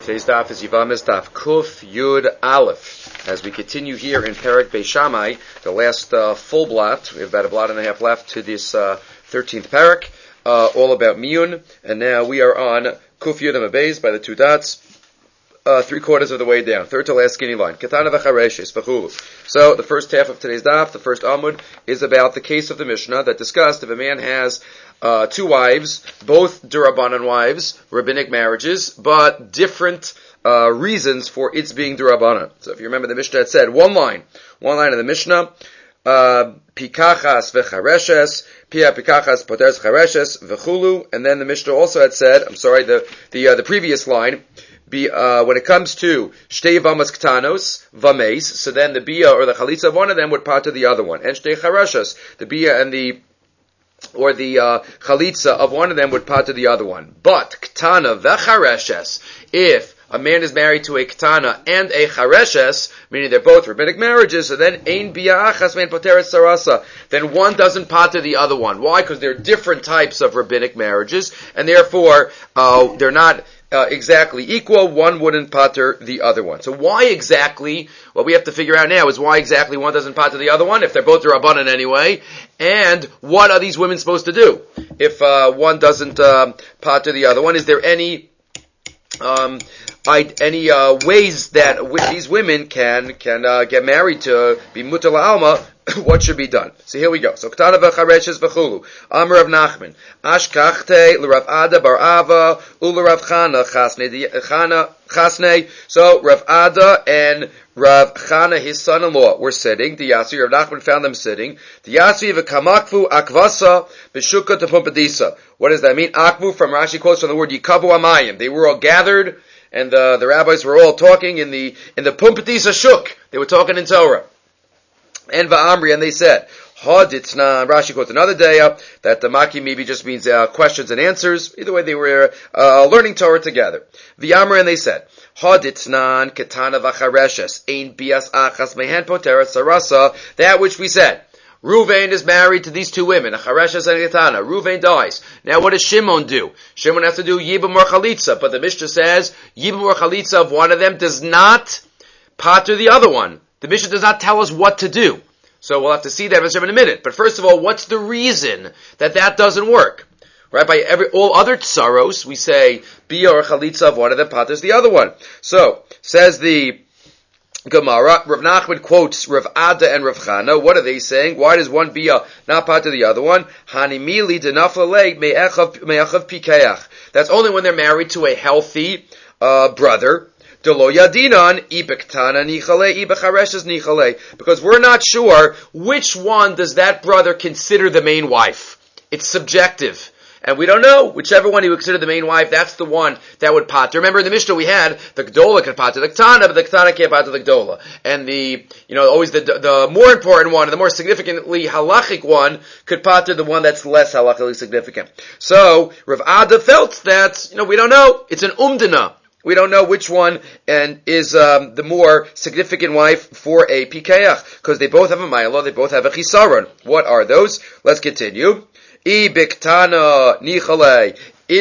Today's daf is Yivamis daf Kuf Yud Aleph. As we continue here in Perek Beis Shammai, the last full blot, we have about a blot and a half left to this 13th Perek, all about Miyun, and now we are on Kuf Yud Amabez by the two dots, 3/4 of the way down, third to last skinny line. Katana v'chareshes v'chulu. So the first half of today's daf, the first Amud, is about the case of the Mishnah that discussed if a man has two wives, both Durabanan wives, rabbinic marriages, but different reasons for its being Durabanan. So if you remember, the Mishnah had said one line of the Mishnah, Pikachas v'chareshes, Pia Pikachas poteres chareshes v'chulu, and then the Mishnah also had said, the previous line, when it comes to Shtei Vamas Ktanos, Vames, so then the Bia or the Chalitza of one of them would part to the other one. And Shtei Charashas, the Bia and the Chalitza of one of them would part to the other one. But Ktana v'Chareshes, if a man is married to a Ktana and a Chareshes, meaning they're both rabbinic marriages, so then Ein Bia Achas Mein Poteres Sarasa, then one doesn't part to the other one. Why? Because they're different types of rabbinic marriages, and therefore they're not exactly equal. One wouldn't pater the other one. So why exactly, what we have to figure out now is why exactly one doesn't pater the other one, if they're both Rabbanan anyway, and what are these women supposed to do if one doesn't pater the other one? Is there any ways that these women can get married to be mutar la'alma? What should be done? So here we go. So Ktana v'chareshes v'chulu. Amar Rav Nachman. Ashkachte l'Rav Ada bar Ava u'l'Rav Chana chasnei. So Rav Ada and Rav Chana, his son-in-law, were sitting. The Yassi, Rav Nachman found them sitting. The Yassi v'kamakvu akvasa b'shukah tepumpadisa. What does that mean? Akvu, from Rashi quotes from the word yikavu amayim. They were all gathered, and the rabbis were all talking in the Pumpadisa shuk. They were talking in Torah. And Va'amri, and they said, Haditzna, Rashi quotes another day that the Maki maybe just means questions and answers. Either way, they were learning Torah together. V'amri, and they said, Haditznan ketana v'chareshes, ein bias achas mehen potera sarasa, that which we said. Ruvain is married to these two women, a Chareshes and a Ketana. Ruvain dies. Now what does Shimon do? Shimon has to do Yibam or Chalitza, but the Mishnah says Yibam or Chalitza of one of them does not pater the other one. The Mishnah does not tell us what to do. So we'll have to see that in a minute. But first of all, what's the reason that doesn't work? Right? By all other tsaros, we say Bia or Chalitza of one of them paters the other one. So, says the Gemara, Rav Nachman quotes Rav Ada and Rav Chana. What are they saying? Why does one Bia not pater the other one? Hanimili denaflalei me'achav pikeach. That's only when they're married to a healthy brother. Because we're not sure which one does that brother consider the main wife. It's subjective. And we don't know. Whichever one he would consider the main wife, that's the one that would pater. Remember in the Mishnah we had, the Gdola could pater the Ktana, but the Ktana can't pater the Gdola. And always the more important one, the more significantly halachic one, could pater the one that's less halachically significant. So, Rav Ada felt that, we don't know. It's an umdana. We don't know which one and is the more significant wife for a pikeach, because they both have a ma'ila, they both have a chisaron. What are those? Let's continue. Ibiktana nichale.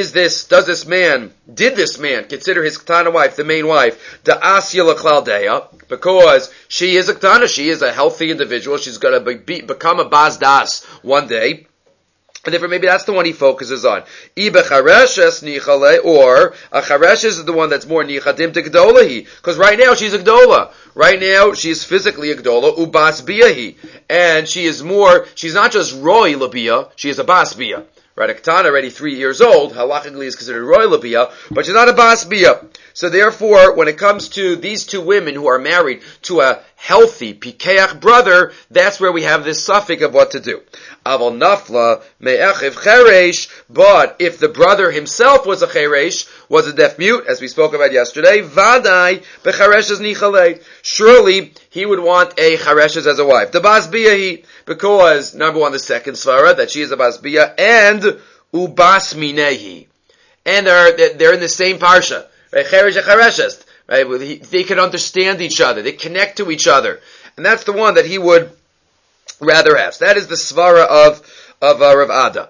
Did this man consider his ktana wife the main wife? The asya l'chaldeya, because she is a ktana, she is a healthy individual, she's going to become a bas das one day. And therefore, maybe that's the one he focuses on. Ibe chareshes nichale, or a chareshes is the one that's more nichadim to gdolahi. Because right now she's a gdola. Right now she's physically a gdola, ubas biyahi. And she's not just roy labia, she is a bas bia. Right, a Ketana, already 3 years old, halachically is considered roy labia, but she's not a bas bia. So therefore, when it comes to these two women who are married to a healthy pikeach brother, that's where we have this suffix of what to do. Aval nafla me'echiv cheresh, but if the brother himself was a cheresh, was a deaf mute, as we spoke about yesterday, vadai bechareshes nichale. Surely he would want a chareshes as a wife. The bas biyahi, because number one, the second svara that she is a bas bia, and ubas minehi, and they're in the same parsha. Right, cheresh and chareshes. Right, they can understand each other, they connect to each other, and that's the one that he would rather have. So that is the svara of Rav Ada.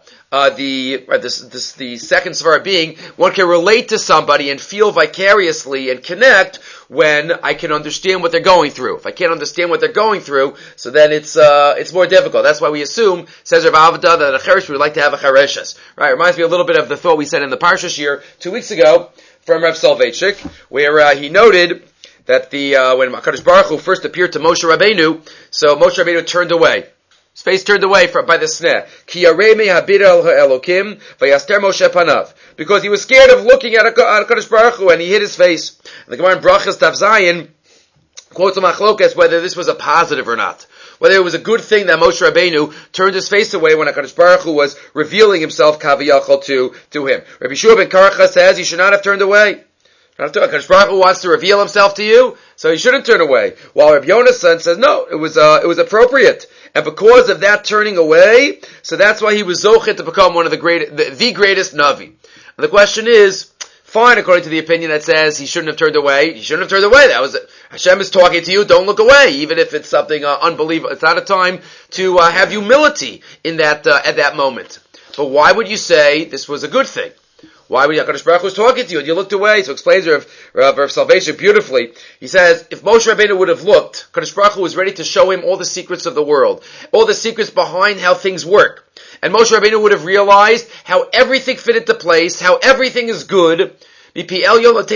The second svara being, one can relate to somebody and feel vicariously and connect when I can understand what they're going through. If I can't understand what they're going through, so then it's more difficult. That's why we assume, says Rav Ada, that a cheresh would like to have a chereshes. Right? It reminds me a little bit of the thought we said in the Parsha Shir 2 weeks ago from Rav Soloveitchik, where he noted that when HaKadosh Baruch Hu first appeared to Moshe Rabbeinu, so Moshe Rabbeinu turned away. His face turned away by the sneh. Ki yarei habir el Elokim vayaster Moshe panav. Because he was scared of looking at HaKadosh Baruch Hu, and he hid his face. And the Gemara in Brachas Tav Zayin quotes a machlokas whether this was a positive or not. Whether it was a good thing that Moshe Rabbeinu turned his face away when HaKadosh Baruch Hu was revealing himself kaviyachol to him. Rabbi Shua ben Karcha says he should not have turned away. HaKadosh Baruch Hu wants to reveal himself to you, so you shouldn't turn away. While Rabbi Yonasan says no, it was appropriate. And because of that turning away, so that's why he was zochet to become one of the greatest Navi. And the question is, fine, according to the opinion that says he shouldn't have turned away. He shouldn't have turned away. Hashem is talking to you. Don't look away, even if it's something unbelievable. It's not a time to have humility in that at that moment. But why would you say this was a good thing? Why would HaKadosh Baruch Hu was talking to you and you looked away? So explains Rav Salvation beautifully. He says, if Moshe Rabbeinu would have looked, HaKadosh Baruch Hu was ready to show him all the secrets of the world, all the secrets behind how things work. And Moshe Rabbeinu would have realized how everything fit into place, how everything is good, and he wouldn't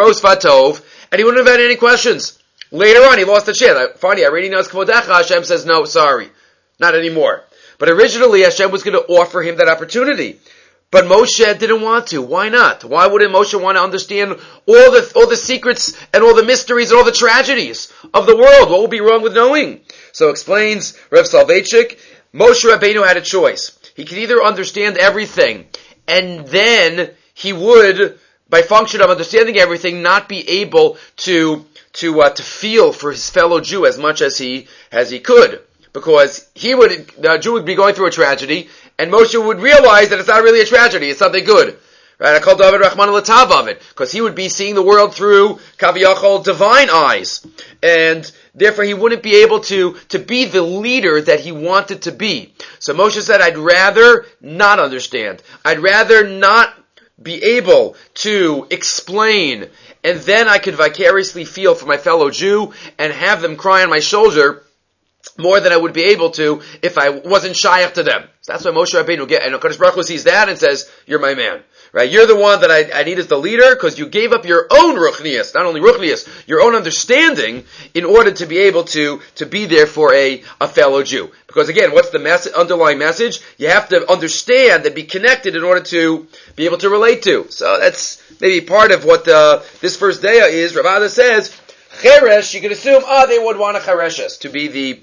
have had any questions. Later on, he lost the chance. Finally, I already know it's Kvodecha. Hashem says, no, sorry. Not anymore. But originally, Hashem was going to offer him that opportunity. But Moshe didn't want to. Why not? Why wouldn't Moshe want to understand all the secrets and all the mysteries and all the tragedies of the world? What would be wrong with knowing? So explains Rav Soloveitchik, Moshe Rabbeinu had a choice. He could either understand everything, and then he would, by function of understanding everything, not be able to feel for his fellow Jew as much as he could. Because the Jew would be going through a tragedy, and Moshe would realize that it's not really a tragedy, it's something good. Right? I call David Rahman al-Tav of it, because he would be seeing the world through Kaviyachol divine eyes. And therefore he wouldn't be able to be the leader that he wanted to be. So Moshe said, I'd rather not understand. I'd rather not be able to explain, and then I could vicariously feel for my fellow Jew and have them cry on my shoulder more than I would be able to if I wasn't shayach to them. So that's why Moshe Rabbeinu and HaKadosh Baruch Hu sees that and says, you're my man. Right? You're the one that I need as the leader because you gave up your own ruchnias, not only ruchnias, your own understanding in order to be able to be there for a fellow Jew. Because again, what's the underlying message? You have to understand and be connected in order to be able to relate to. So that's maybe part of what this first day is. Rav Ada says, cheresh, you could assume, they would want a chereshes to be the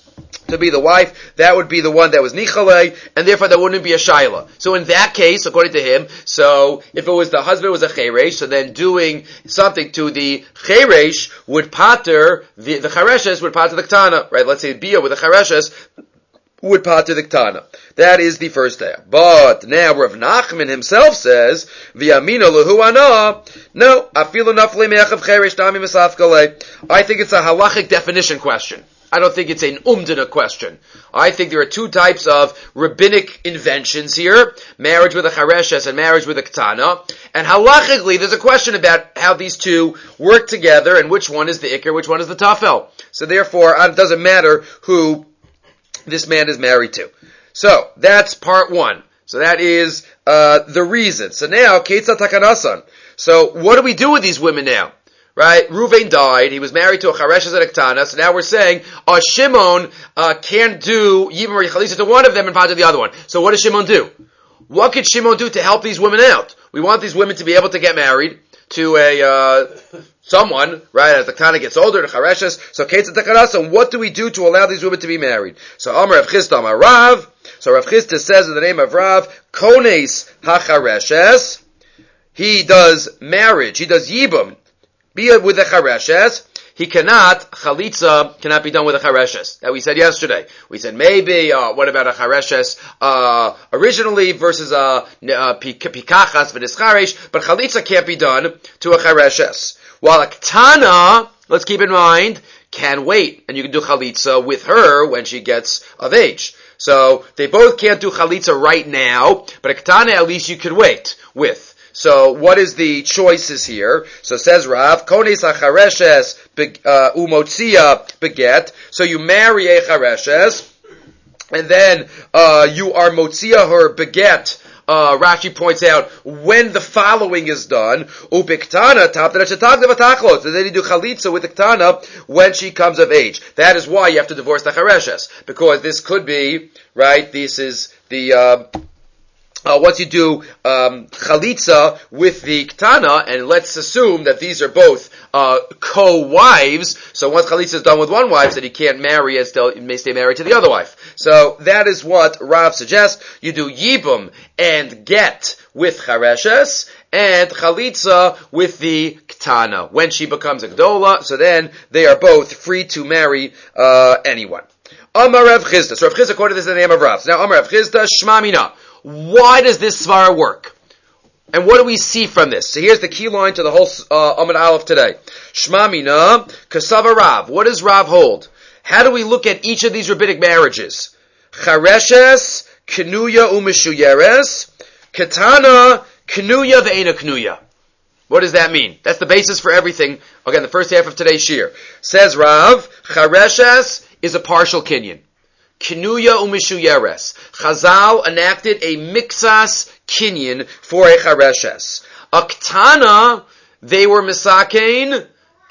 wife. That would be the one that was nichale, and therefore there wouldn't be a shaila. So in that case, according to him, so if it was the husband was a cheresh, so then doing something to the cheresh would pater, the chereshes would pater the ktana, right? Let's say bia with the chereshes would pater the ktana. That is the first day. But now Rav Nachman himself says, v'yamina lehu ana, no, afilu nafle me'achav cheresh dami misafkale. I think it's a halachic definition question. I don't think it's an umdana question. I think there are two types of rabbinic inventions here, marriage with a chareshes and marriage with a ketana. And halachically, there's a question about how these two work together and which one is the ikar, which one is the tafel. So therefore, it doesn't matter who this man is married to. So, that's part one. So that is the reason. So now, Ketzat Takanasan. So what do we do with these women now? Right? Ruvain died. He was married to a chareshes and a ketana. So now we're saying, Shimon can't do Yibam or Yechalisa to one of them and Pater the other one. So what does Shimon do? What could Shimon do to help these women out? We want these women to be able to get married to a someone, right? As the ketana gets older, the chareshes. So Ketzat Takanasan, what do we do to allow these women to be married? So Amar Rav Chisda Amar Rav. So Rav Chisda says in the name of Rav, Kones HaChareshes. He does marriage. He does Yibam. Be with the chareshes. He chalitza cannot be done with a chareshes. That we said yesterday. We said maybe, what about a chareshes, originally versus pikachas v'nischaresh, but chalitza can't be done to a chareshes. While a ketana, let's keep in mind, can wait, and you can do chalitza with her when she gets of age. So they both can't do chalitza right now, but a ketana at least you could wait with. So what is the choices here? So says Rav, kones achareshes umotzia beget. So you marry a chareshes, and then you are motzia her beget. Rashi points out when the following is done, ubiktana tapta. So then you do chalitza with the ktana when she comes of age. That is why you have to divorce the chareshes, because this could be right. This is the once you do chalitza with the ktana, and let's assume that these are both co-wives. So once chalitza is done with one wife, then you can't marry and still may stay married to the other wife. So that is what Rav suggests. You do yibum and get with chareshes, and chalitza with the ktana when she becomes a gdola. So then they are both free to marry anyone. Amar Rav Chisda. So Rav Chisda quoted this in the name of Rav. So now Amar Rav Chisda Shma Mina. Why does this svara work? And what do we see from this? So here's the key line to the whole Amud Aleph today. Shma Mina Kasava Rav. What does Rav hold? How do we look at each of these rabbinic marriages? Chareshes, Kenuya Umishuyeres, Ketana, Kenuya Ve'ena Kenuya. What does that mean? That's the basis for everything. Again, the first half of today's shir. Says Rav, Chareshes is a partial kinyan. Kenuya umishuyeres. Chazal enacted a mixas kinyan for a chareshes. Aktana, they were misakein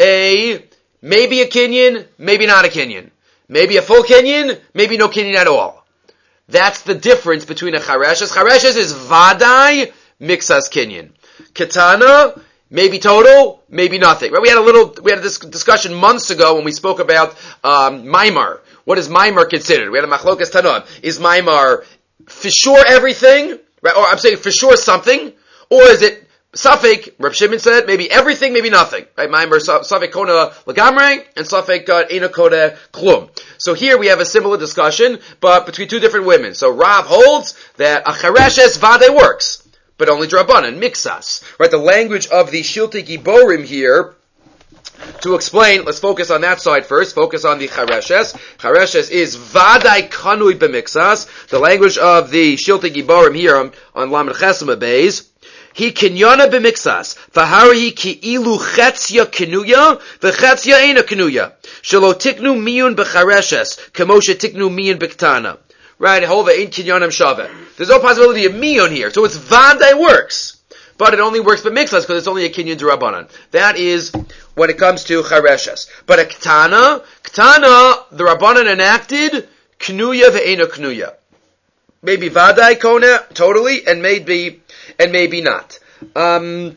maybe a kinyan, maybe not a kinyan. Maybe a full kinyan, maybe no kinyan at all. That's the difference between a chareshes. Chareshes is vadai mixas kinyan. Ketana, maybe total, maybe nothing. Right? We had this discussion months ago when we spoke about Maimar. What is Maimar considered? We had a machlokas tanam. Is Maimar for sure everything? Right? Or I'm saying for sure something? Or is it Safek, Reb Shimon said, maybe everything, maybe nothing. Right? Maimar Safek Kona Lagamre and Safek Eina Kona Klum. So here we have a similar discussion, but between two different women. So Rav holds that Achareshes Vade works, but only Drabanan, Mixas. Right? The language of the Shiltei Giborim here, to explain, let's focus on that side first. Focus on the chareshes. Chareshes is vadai kanui b'mixas. The language of the Shiltei Giborim here on Lamed Chesama Beis. He kinyana b'mixas. V'hari ki ilu chetzya kinuya v'chetzya eina kinuya. Shelo tiknu miyun b'chareshes kemoshe tiknu miyun b'ktana. Right? Hova ein kinyanam shaveh. There's no possibility of miyun here. So it's vadai works. But it only works but mixas because it's only a kinyan d'Rabbanan. That is when it comes to chareshes. But a ktana, the Rabbanan enacted knuya ve'ena knuya. Maybe vadai kona totally, and maybe not. The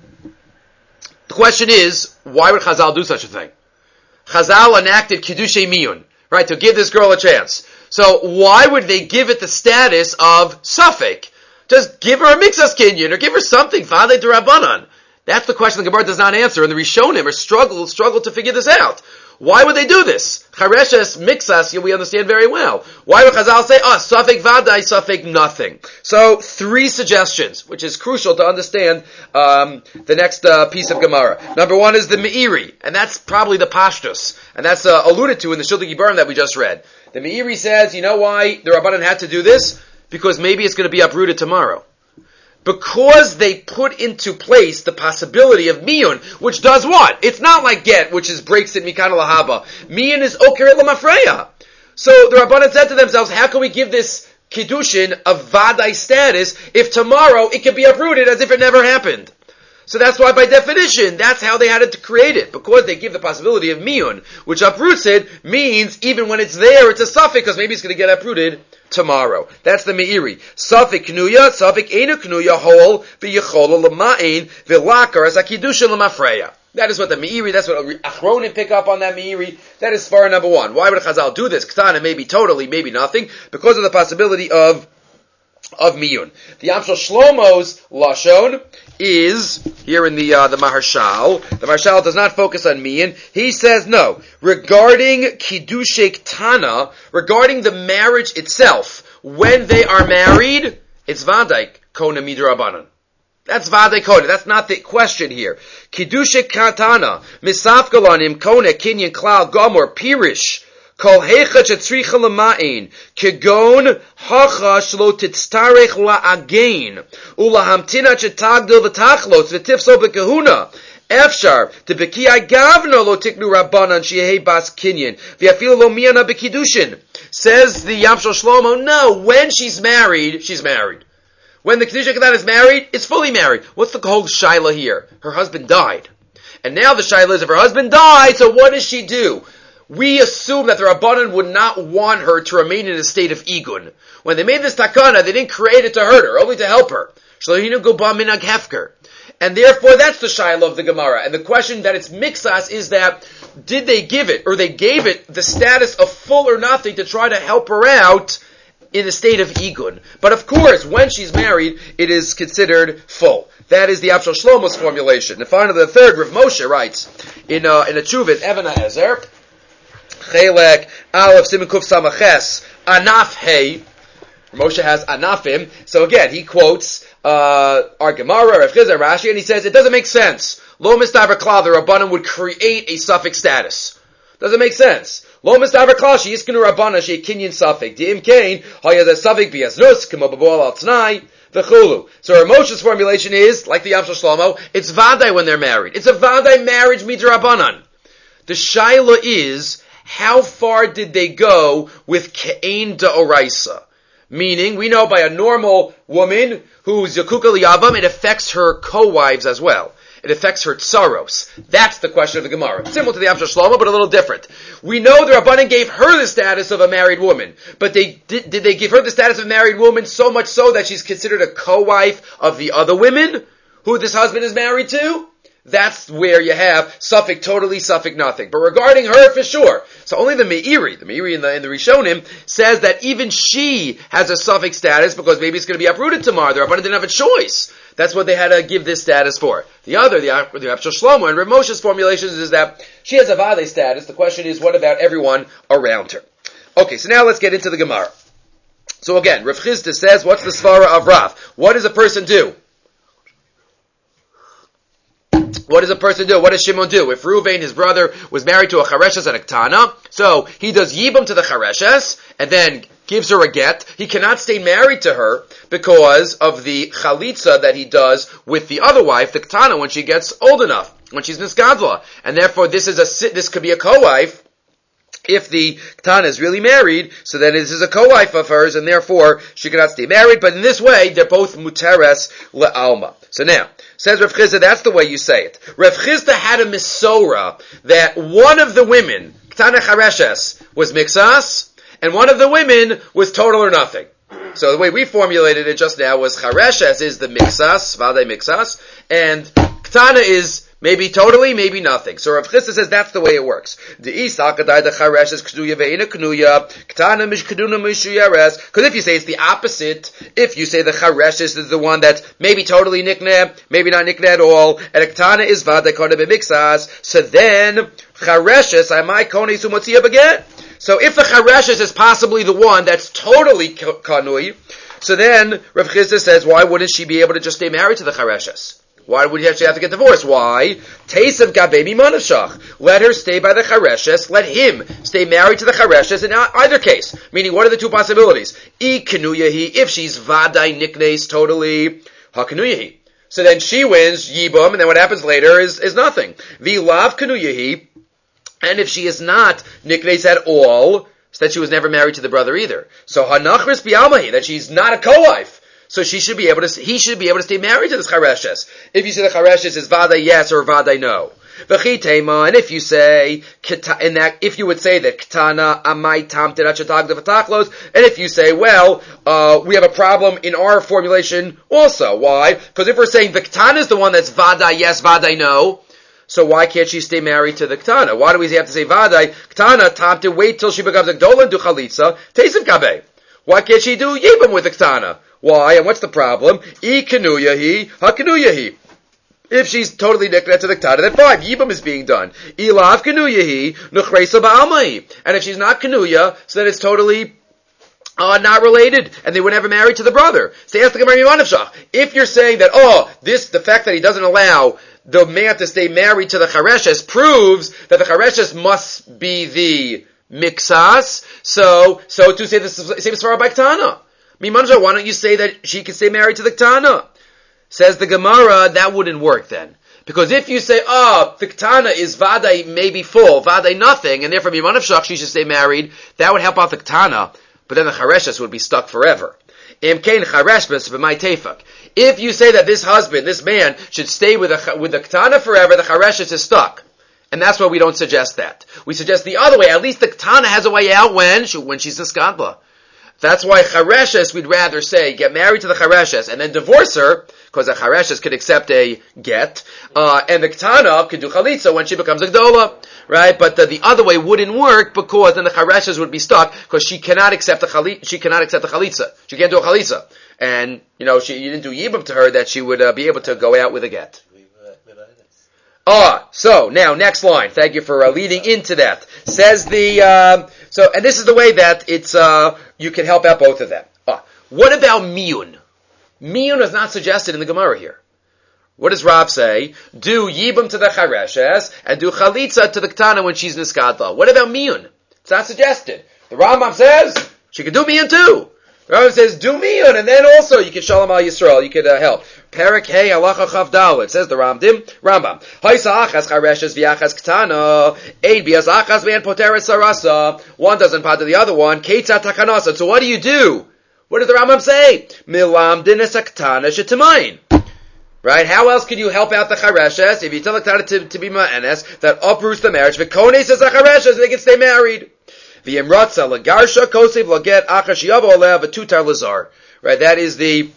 question is, why would Chazal do such a thing? Chazal enacted kiddushay miyun, right, to give this girl a chance. So why would they give it the status of safek? Just give her a mixas kinyan, or give her something, Vadei d'Rabbanan. That's the question the Gemara does not answer, and the Rishonim struggle to figure this out. Why would they do this? Chareshes, mixas, we understand very well. Why would Chazal say, safek vadai, safek nothing? So, 3 suggestions, which is crucial to understand the next piece of Gemara. Number 1 is the Meiri, and that's probably the Pashtus, and that's alluded to in the Shiltei Giborim that we just read. The Meiri says, you know why the Rabbanan had to do this? Because maybe it's going to be uprooted tomorrow. Because they put into place the possibility of miyun, which does what? It's not like get, which is breaks it mikana lahaba. Miyun is oker lamafreya. So the Rabbanan said to themselves, how can we give this kiddushin a vadai status if tomorrow it can be uprooted as if it never happened? So that's why, by definition, that's how they had to create it. Because they give the possibility of miyun, which uproots it, means even when it's there, it's a suffix, because maybe it's going to get uprooted tomorrow. That's the Meiri. Safek knuya, safek eina knuya, hol, v'yechola l'ma'in, v'lakar, as a kiddushin l'mafreya. That is what the Meiri, that's what Achronim pick up on that Meiri. That is svara number 1. Why would Chazal do this? Ktana, maybe totally, maybe nothing, because of the possibility of miyun. The Amshel Shlomo's lashon is here in the Maharshal. The Maharshal does not focus on miyun. He says no. Regarding kiddushay ktana, regarding the marriage itself, when they are married, it's vadai kona midrabanan. That's vadai kona. That's not the question here. Kiddushay ktana misafgalanim kona kinyan klal gomor pirish Kol hecha shetzricha l'ma'in, kegon hacha shlo titztarech la'again, ulahamtina shetagdil v'tachlos v'tifso v'kahuna. Efshar, the Bekiai Gavna lo tiknu Rabbanan Shehei Bas Kinyan, V'afilu lo Miyana Bekidushin. Says the Yamshel Shlomo, no, when she's married, she's married. When the Kedusha Ketan is married, it's fully married. What's the whole Shaila here? Her husband died. And now the Shaila is, if her husband died, so what does she do? We assume that the Rabbanan would not want her to remain in a state of Igun. When they made this takana, they didn't create it to hurt her, only to help her. Shlohinu go ba minag hefker. And therefore, that's the Shiloh of the Gemara. And the question that it's mixas is that, did they give it, or they gave it the status of full or nothing to try to help her out in the state of Igun? But of course, when she's married, it is considered full. That is the Abshal Shlomo's formulation. And finally, the third, Rav Moshe writes, in a Chuvit, Even HaEzer, Chelek, Aleph, Siman Kuf Samaches, Anaf Hey. Moshe has Anafim. So again, he quotes our Gemara, Rav Chizah, Rashi, and he says, it doesn't make sense. Lo mistaver klal, the Rabbanan would create a suffix status. Doesn't make sense. Lo mistaver klal, she yiskenu Rabbanan, she kinyan suffix. Di'im kain, hayaz a suffix bi'aznus, k'mo b'boal al t'nai, v'chulu. So Rav Moshe's formulation is, like the Yamshel Shlomo, it's vadai when they're married. It's a vadai marriage midrabanan. The shaila is, how far did they go with ke'ein da'oraisa? Meaning, we know by a normal woman who's Yakuka Liyavam, it affects her co-wives as well. It affects her tsaros. That's the question of the Gemara. Similar to the Amshel Shlomo, but a little different. We know the Rabbanan gave her the status of a married woman, but did they give her the status of a married woman so much so that she's considered a co-wife of the other women who this husband is married to? That's where you have suffix totally, suffix nothing. But regarding her, for sure. So only the Meiri in the Rishonim, says that even she has a suffix status because maybe it's going to be uprooted tomorrow. The Rabbanan didn't have a choice. That's what they had to give this status for. The Abshal Shlomo and Rav Moshe's formulations is that she has a Vade status. The question is, what about everyone around her? Okay, so now let's get into the Gemara. So again, Rav Chizda says, what's the Svara of Rav? What does a person do? What does a person do? What does Shimon do? If Reuven, his brother, was married to a Chareshes and a Ktana, so he does Yibam to the Chareshes, and then gives her a get. He cannot stay married to her because of the Chalitza that he does with the other wife, the Ktana, when she gets old enough, when she's Niskadla. And therefore, this could be a co-wife. If the Ktana is really married, so then this is a co-wife of hers, and therefore she cannot stay married. But in this way, they're both muteres le'alma. So now, says Rav Chizda, that's the way you say it. Rav Chizda had a misora that one of the women, Ktana Chareshes, was mixas, and one of the women was total or nothing. So the way we formulated it just now was Chareshes is the mixas, Vade mixas, and Ktana is maybe totally, maybe nothing. So Rav Chizda says that's the way it works. Because if you say it's the opposite, if you say the Chareshes is the one that's maybe totally nikneh, maybe not nikneh at all, and a Ktana is Vade Kone B'Mixas, so then Chareshes, I might Kone Sumotzia Baget. So if the Chareshes is possibly the one that's totally Kanui, so then Rav Chizda says, why wouldn't she be able to just stay married to the Chareshes? Why would he actually have to get divorced? Why? Teisav Gabebi Manashach. Let her stay by the Chareshes. Let him stay married to the Chareshes in either case. Meaning, what are the two possibilities? I Kanuyahi, if she's Vadai Niknes totally, Ha-Kanuyahi. So then she wins Yibum, and then what happens later is nothing. V'lav Kanuyahi, and if she is not Niknes at all, so that she was never married to the brother either. So Hanachris Bialmahi, that she's not a co-wife. So he should be able to stay married to this Chareshes. If you say the Chareshes is Vada yes or Vada no. And if you say, if you would say that Ktana Amai Tam Tirachatag Devatachlos, and if you say, well, we have a problem in our formulation also. Why? Because if we're saying the Ktana is the one that's Vada yes, Vada no, so why can't she stay married to the Ktana? Why do we have to say Vada? Ktana Tam to wait till she becomes a Gdola and do Chalitza, Teisim Kabe. Why can't she do Yibam with the Ktana? Why? And what's the problem? I Kanuyahi, Ha Kanuyahi. If she's totally nikneh to the Ktana, then fine, Yibam is being done. Ilav Kanuyahi, Nuchreisa Ba'almai. And if she's not Kanuya, so then it's totally not related, and they were never married to the brother. So ask the Gemara Yimanavshach. If you're saying that, the fact that he doesn't allow the man to stay married to the Chareshes proves that the Chareshes must be the mixas. So to say the same svara by Ktana. Mimanja, why don't you say that she can stay married to the Ktana? Says the Gemara, that wouldn't work then. Because if you say, the Ktana is Vadai maybe full, Vadai nothing, and therefore Mimanav Shach, she should stay married, that would help out the Ktana, but then the Chareshes would be stuck forever. If you say that this husband, this man, should stay with the Ktana forever, the Chareshes is stuck. And that's why we don't suggest that. We suggest the other way. At least the Ktana has a way out when she's Niskadla. That's why Chareshes, we'd rather say, get married to the Chareshes and then divorce her, because the Chareshes could accept a get, and the Ktana could do Chalitza when she becomes a Gdola, right? But the other way wouldn't work, because then the Chareshes would be stuck, because she cannot accept the Chalitza. She can't do a Chalitza. And, you didn't do Yibam to her that she would be able to go out with a get. So, now, next line. Thank you for leading into that. Says and this is the way that it's, you can help out both of them. What about Miyun? Miyun is not suggested in the Gemara here. What does Rav say? Do Yibam to the Chareshes, and do Chalitza to the Ktana when she's Niskadla. What about Miyun? It's not suggested. The Rambam says, she can do Miyun too. Rambam says, do Miyun, and then also you can Shalom al Yisrael, you could help. Perak Hey Halacha Chav Dalet, says the Rambam. Haisa achas chareshes v'achas ktana, ein bias achas v'en poteret sarasa. One doesn't pot to the other one. Keitza takanasa. So what do you do? What does the Rambam say? Milam dinas ktana shetamayin. Right? How else can you help out the chareshes if you tell the ktana to be ma'anes that uproots the marriage? V'konei says the chareshes, they can stay married. V'yemratza lagarsha kosev laget achas yavo aleh v'tutar lazar. Right? That is the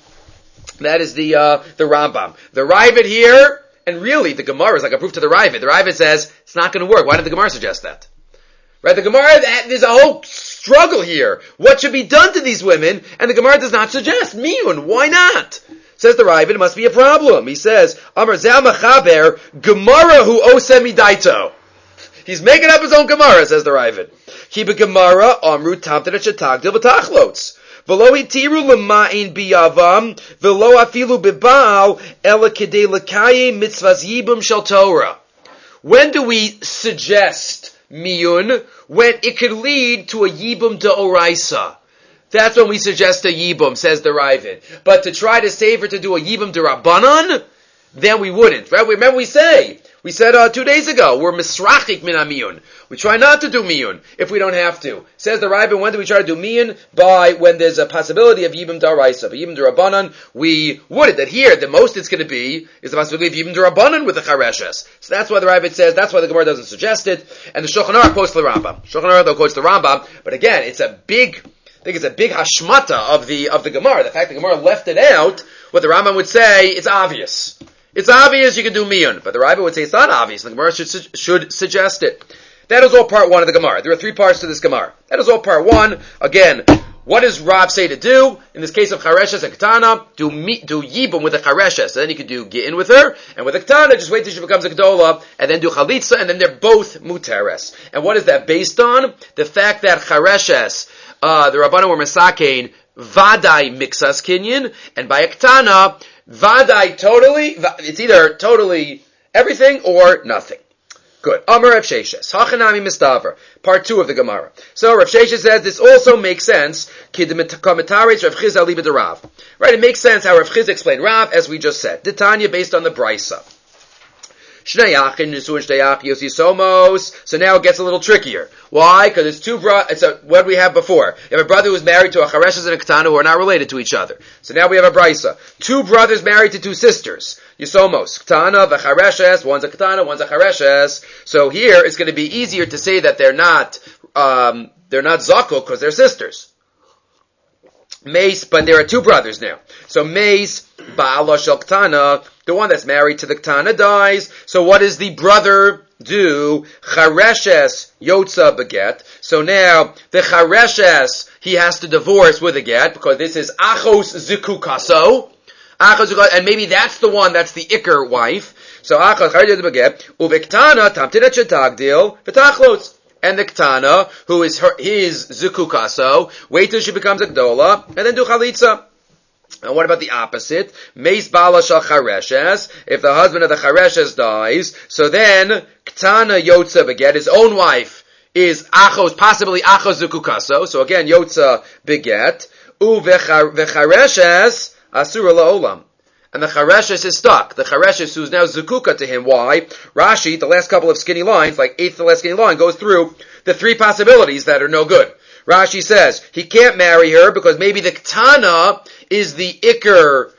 Rambam. The Ravid here, and really the Gemara is like a proof to the Ravid. The Ravid says it's not going to work. Why did the Gemara suggest that? Right? The Gemara, there's a whole struggle here. What should be done to these women? And the Gemara does not suggest Miyun. Why not? Says the Ravid, it must be a problem. He says, Amar Zal Machaber, Gemara hu osemi daito. He's making up his own Gemara, says the Ravid. Kiba Gemara, Amru Tamtin Shetagdil B'Tachlots. V'lo itiru l'ma'in biyavam, v'lo afilu b'baal, ela kedei l'kayim mitzvahs yibum shel Torah. When do we suggest miyun? When it could lead to a yibum d'oraisa. That's when we suggest a yibum, says the Ravid. But to try to save her to do a yibum d'Rabbanan, then we wouldn't. Right? Remember we said 2 days ago, we're misrachik min amiyun. We try not to do miyun if we don't have to. Says the Ravid, when do we try to do miyun? By when there's a possibility of yibum d'araisa. But yibum d'Rabbanan, we wouldn't. That here, the most it's going to be is the possibility of yibum d'Rabbanan with the chareshes. So that's why the Ravid says, that's why the Gemara doesn't suggest it. And the Shulchan Aruch quotes the Rambam. Shulchan Aruch though quotes the Rambam, but again, I think it's a big hashmata of the Gemara. The fact the Gemara left it out, what the Rambam would say, it's obvious. It's obvious you can do miyun, but the Ravid would say it's not obvious. The Gemara should suggest it. That is all part one of the Gemara. There are 3 parts to this Gemara. That is all part one. Again, what does Rav say to do? In this case of Chareshes and Ketana, do Yibum with the Chareshes. So then you could do Gittin with her, and with the Ketana, just wait till she becomes a Gdola, and then do Chalitza, and then they're both Muteres. And what is that based on? The fact that Chareshes, the Rabbanan were Mesakein, Vadai Mixas Kinyan, and by a Ketana, Vadai totally, it's either totally everything or nothing. Good. Amar Rav Sheshes. Hachanami mistaver. Part 2 of the Gemara. So Rav Sheshes says this also makes sense. Commentaries Rav Chiz Ali b'Rav. Right? It makes sense how Rav Chiz explained Rav, as we just said. Titania based on the Brisa. So now it gets a little trickier. Why? Because it's 2 brothers. What we have before. You have a brother who is married to a Chareshes and a Ketana who are not related to each other. So now we have a Brisa. 2 brothers married to 2 sisters. Yisomos. Ketana, v'Chareshes. One's a Ketana, one's a Chareshes. So here it's going to be easier to say that they're not Zakuk because they're sisters. Meis, but there are 2 brothers now. So Meis, Ba'ala Shel Ketana, the one that's married to the Ketana dies. So what does the brother do? Chareshes Yotza Beget. So now, the Chareshes, he has to divorce with a get, because this is Achos Zikukaso. And maybe that's the one, that's the Iker wife. So Achos Chareshes Beget. Uvektana, Tamtinet Shetagdil, V'tachlos. And the Ketana, who is his Zukukaso, wait till she becomes a Gdola, and then do Chalitza. And what about the opposite? Meis Bala Shal Chareshes. If the husband of the Chareshes dies, so then Ketana Yotza Beget, his own wife, is achos, possibly achos zukukaso. So again, yotza beget. U vechareshes asura laolam. And the chareshes is stuck. The chareshes who's now zukuka to him. Why? Rashi, the last couple of skinny lines, like eighth to the last skinny line, goes through the three possibilities that are no good. Rashi says he can't marry her because maybe the Ketana is the Iker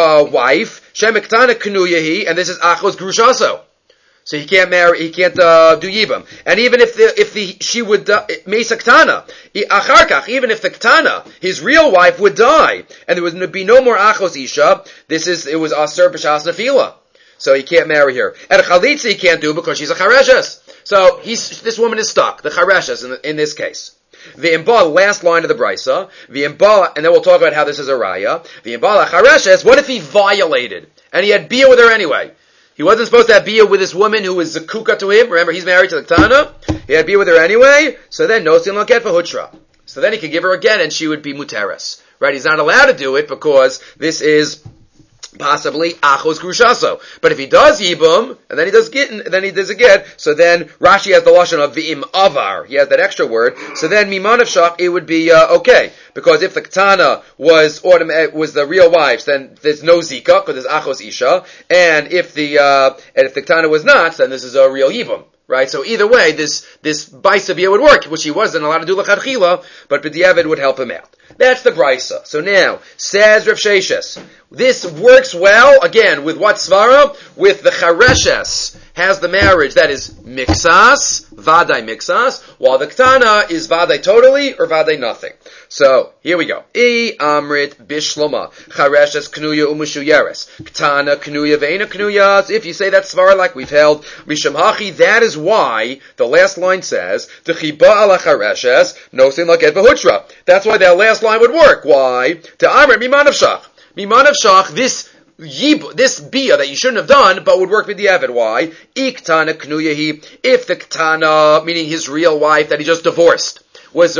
wife. Shem Ketana Knuyahi, and this is Achos Grushaso. So he can't marry, he can't do Yibam. And even if she would Mesa Ketana, Acharkach, even if the Ketana, his real wife, would die, and there would be no more Achos Isha, it was Aser B'Shas Nefila. So he can't marry her. And a Chalitza he can't do because she's a Chareshes. So this woman is stuck, the Chareshes in this case. The Imbal, last line of the Brisa, the Imbal, and then we'll talk about how this is a Raya. The Imbal Chareshes, what if he violated? And he had Bia with her anyway. He wasn't supposed to have Bia with this woman who was Zakuka to him. Remember, he's married to the Ketana. He had Bia with her anyway. So then, no sin get for Hutra. So then he could give her again and she would be Muteris. Right? He's not allowed to do it because this is possibly Achos Grushaso. But if he does Yibum, and then he does Gittin, and then he does a Get, so then Rashi has the Lashon of V'im Avar. He has that extra word. So then Miman of Shach, it would be okay. Because if the Ketana was the real wives, then there's no Zika, because there's Achos Isha. And if the Ketana was not, then this is a real Yibum. Right? So either way, this Baisavia would work, which he wasn't allowed to do L'chadchila, but B'diavad would help him out. That's the Brisa. So now, says Rav Sheshes, this works well, again, with what Svara? With the Chareshes has the marriage that is Mixas, Vadai Mixas, while the Ketana is Vadai totally, or Vadai nothing. So, here we go. I Amrit Bishloma, Chareshes Knuya Umushu Yeres, Ketana Knuya Veina Knuyas. If you say that Svara like we've held, Misham Hachi, that is why the last line says, T'chiba ala Chareshes, Nosin Laket V'Hutra. That's why that last line would work. Why? To Amrit Miman of Shach. Miman of Shach, this bia that you shouldn't have done, but would work with the Evid. Why? Iktana Knuyahi, if the Ketana, meaning his real wife that he just divorced, was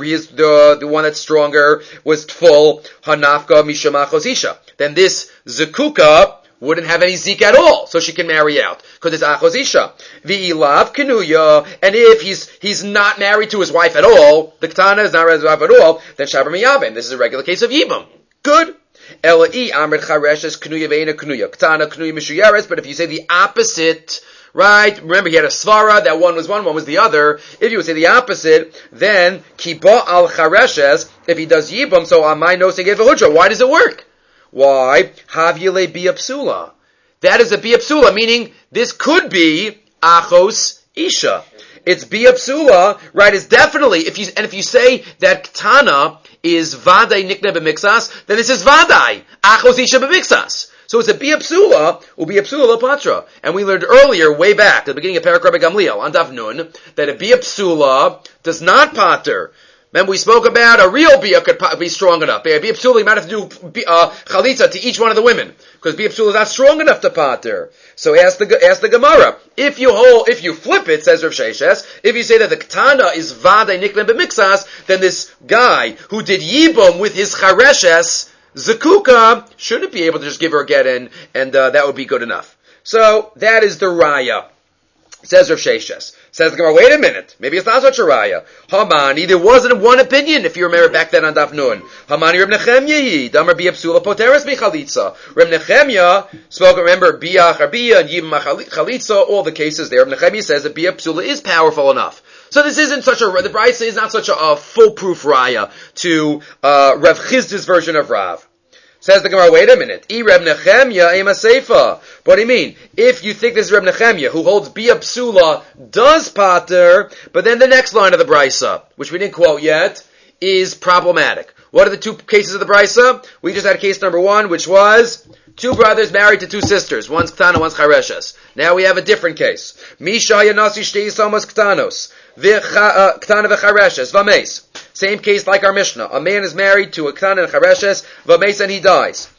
the one that's stronger, was full Hanafka Mishamachos Isha, then this Zakuka wouldn't have any zik at all, so she can marry out, because it's Achos Isha. V'ilav Knuya, and if he's not married to his wife at all, the Ketana is not married to his wife at all, then Shabar Miyavim. This is a regular case of Yibam. Good. Elai Amrit Chareshes Knuya Veina Knuya. Ketana Knuya Mishuyeres, but if you say the opposite, right? Remember, he had a svara, that one was the other. If you would say the opposite, then Kiba al Chareshes, if he does Yibam, so on my nose and Hudra, why does it work? Why? Havyele Biapsula. That is a Biapsula, meaning this could be Achos Isha. It's Biapsula, right? It's definitely, if you say that Ketana is Vadai Nikne B'Mixas, then this is Vadai, Achos Isha B'Mixas. So it's a Biapsula, Ubiapsula Patra. And we learned earlier, way back, at the beginning of Perek Rabbi Gamliel, on Daf Nun, that a Biapsula does not pater. Remember, we spoke about a real bia could be strong enough. A biapsula, you might have to do chalitza to each one of the women, because biapsula is not strong enough to pater. So ask the Gemara. If you flip it, says Rav Sheshes, if you say that the Ketana is Vadai Niklen B'Mixas, then this guy who did Yibum with his Chareshes, Zakuka, shouldn't be able to just give her a get in, and that would be good enough. So, that is the Raya. Says Rav Sheshes. Says the Gemara, wait a minute. Maybe it's not such a raya. Hamani, there wasn't one opinion, if you remember back then on Daf Nun. Hamani Reb Nechemya, Damar Bia Psula Poteres Michalitza. Reb Nechemya spoke, remember, Bia Charbia and Yibam Chalitza, all the cases there. Reb Nechemya says that Bia Psula is powerful enough. So this isn't the Brisa is not such a foolproof raya to Rav Chizda's version of Rav. Says the Gemara, wait a minute. I Reb Nechemya ema seifa. What do you mean? If you think this is Reb Nechemya, who holds Bia Psula, does pater, but then the next line of the Brisa, which we didn't quote yet, is problematic. What are the two cases of the Brisa? We just had case number one, which was two brothers married to two sisters. One's Ketana, one's Chareshes. Now we have a different case. Misha yanasi shtei somos Ketanos. Ketana v'Chareshes. V'meis. Same case like our Mishnah. A man is married to a Ketana and Chareshes, V'meis, and he dies.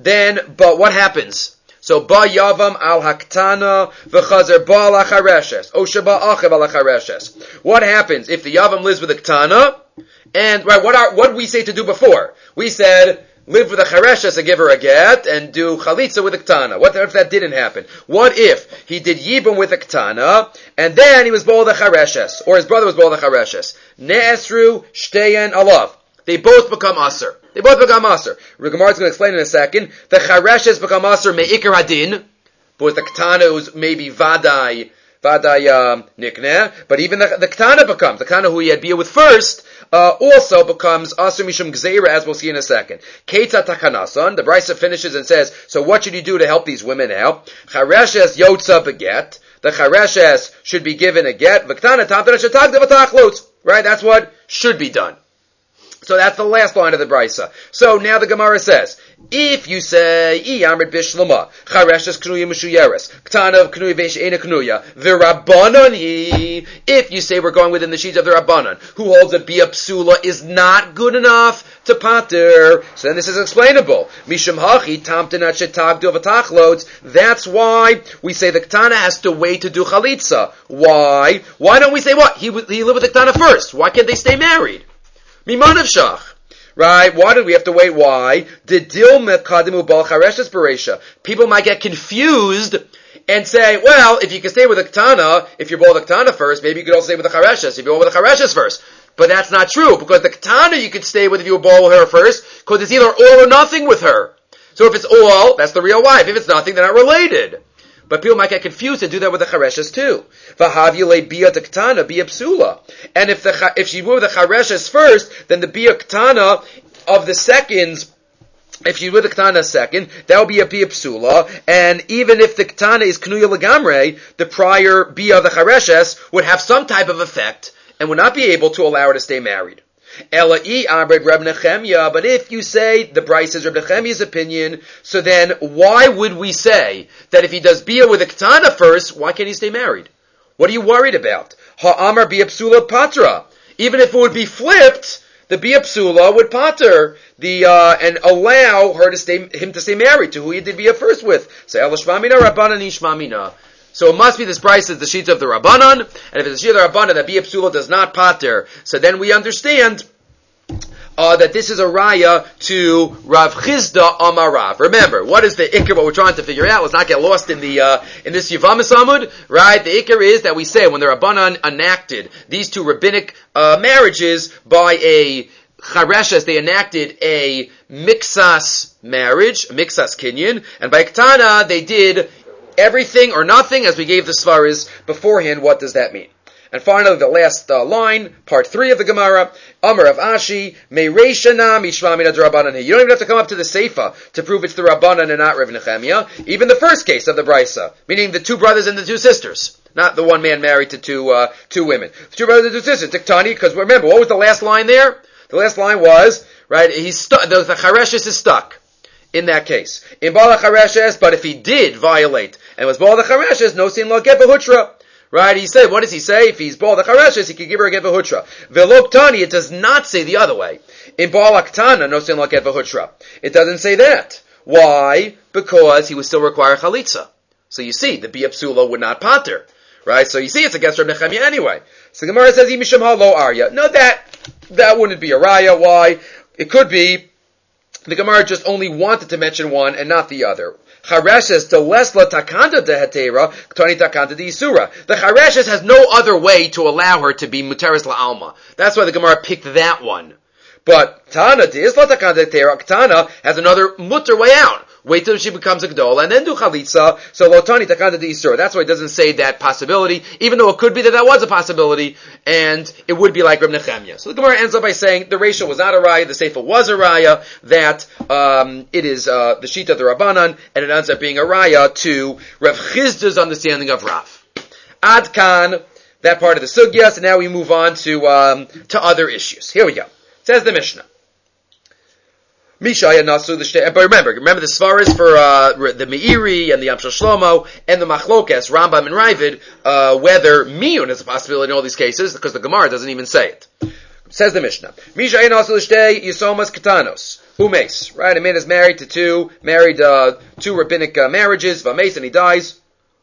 But what happens? So, Ba Yavam al Haktana v'chazer Ba al Chareshes. O Sheba Achev al Chareshes. What happens if the Yavam lives with a Ketana? And, right, what did we say to do before? We said, live with a chareshes and give her a get, and do chalitza with a ketana? What if that didn't happen? What if he did yibum with a ketana, and then he was bol the chareshes, or his brother was bol the chareshes? Ne'esru shteyen alav. They both become aser. They both become aser. Gemara is going to explain in a second. The chareshes become aser me'ikar hadin, because the ketana was maybe vaday nikneh, but even the ketana becomes, the ketana who he had bia with first, also becomes aser mishum gzeira, as we'll see in a second. Keita takanasan, the Brisa finishes and says, so what should you do to help these women out? Chareshes yotza beget, the chareshes should be given a get, v'ktana tamtana shetagda v'tachlutz, right? That's what should be done. So that's the last line of the Brisa. So now the Gemara says, if you say, Iyamrit bishlama, chareshes knuya mishuyeres, ktana knuya ve'she'ena knuya, v'rabbanan if you say we're going within the sheets of the Rabbanan, who holds that bia psula is not good enough to pater, so then this is explainable. Mishum hachi tamtenat shetagdu v'tachlots, that's why we say the ktana has to wait to do chalitza. Why? Why don't we say what? He lived with the ktana first. Why can't they stay married? Miman of Shach. Right? Why did we have to wait? Why? People might get confused and say, well, if you can stay with a ketana, if you're bol the ketana first, maybe you could also stay with the chareshes, if you're bol with the chareshes first. But that's not true, because the ketana you could stay with if you were bol with her first, because it's either all or nothing with her. So if it's all, that's the real wife. If it's nothing, they're not related. But people might get confused and do that with the chareshes too. V'havile bia t'ktana bia psula. And if she moved the chareshes first, then the bia ktana of the seconds, if she moved the ktana second, that would be a bia psula. And even if the ktana is knuya legamre, the prior bia of the chareshes would have some type of effect and would not be able to allow her to stay married. But if you say the Brisa is Reb Nechemia's opinion, so then why would we say that if he does bia with a ketana first, why can't he stay married? What are you worried about? Ha'amar bia psula patra. Even if it would be flipped, the bia psula would pater and allow him to stay married to who he did bia first with. Say el shmamina rabbanan ishmamina. So it must be this Brisa is the sheets of the Rabbanan, and if it's the sheet of the Rabbanan that bia psula does not pater, so then we understand that this is a raya to Rav Chizda Amarav. Remember, what is the ikar? What we're trying to figure out. Let's not get lost in this Yevamos Amud, right? The ikar is that we say when the Rabbanan enacted these two rabbinic marriages by a chareshes, they enacted a mixas marriage, a mixas kinyan, and by ketana they did everything or nothing, as we gave the svaris beforehand. What does that mean? And finally, the last line, part 3 of the Gemara, Amar of Ashi, Meireshana Mishma Mina D'Rabbanan. You don't even have to come up to the Seifa to prove it's the Rabbanan and not Reb Nechemia. Even the first case of the Brisa, meaning the two brothers and the two sisters, not the one man married to two women. The two brothers and two sisters, Tiktani, because remember, what was the last line there? The last line was, right, he's stuck, the Chareshes is stuck. In that case, in Bala Chareshes, but if he did violate and was Bala Chareshes, no sin lo get v'hutra. Right? He said, what does he say? If he's Bala Chareshes, he can give her a get v'hutra. V'lo ktani, it does not say the other way. In Bala ktana, no sin lo get v'hutra. It doesn't say that. Why? Because he would still require chalitza. So you see, the bia psula would not pater. Right? So you see, it's against Reb Nechemia anyway. So the Gemara says, Yimisham lo arya. No, that wouldn't be a raya. Why? It could be the Gemara just only wanted to mention one and not the other. Chareshes de lesla takanta de hetera, ktani takanta de isura. The Chareshes has no other way to allow her to be muteres la alma. That's why the Gemara picked that one. But Tana de isla takanta de hetera, ktana has another mutter way out. Wait till she becomes a Gdola, and then do Chalitza, so Lotani Takanda de Isur. That's why it doesn't say that possibility, even though it could be that was a possibility, and it would be like Reb Nechemia. So the Gemara ends up by saying the ratio was not a Raya, the Seifa was a Raya, that it is the Shita of the Rabbanan, and it ends up being a Raya to Rav Chizda's understanding of Rav. Ad Kan, that part of the Sugya, so now we move on to other issues. Here we go. Says the Mishnah. But remember the svaras for the Meiri and the Yamshel Shlomo and the Machlokes, Rambam and Ravid, whether Miyun is a possibility in all these cases, because the Gemara doesn't even say it. Says the Mishnah, Yisomas Katanos. Umes, right? A man is married to two rabbinic marriages, Vames, and he dies.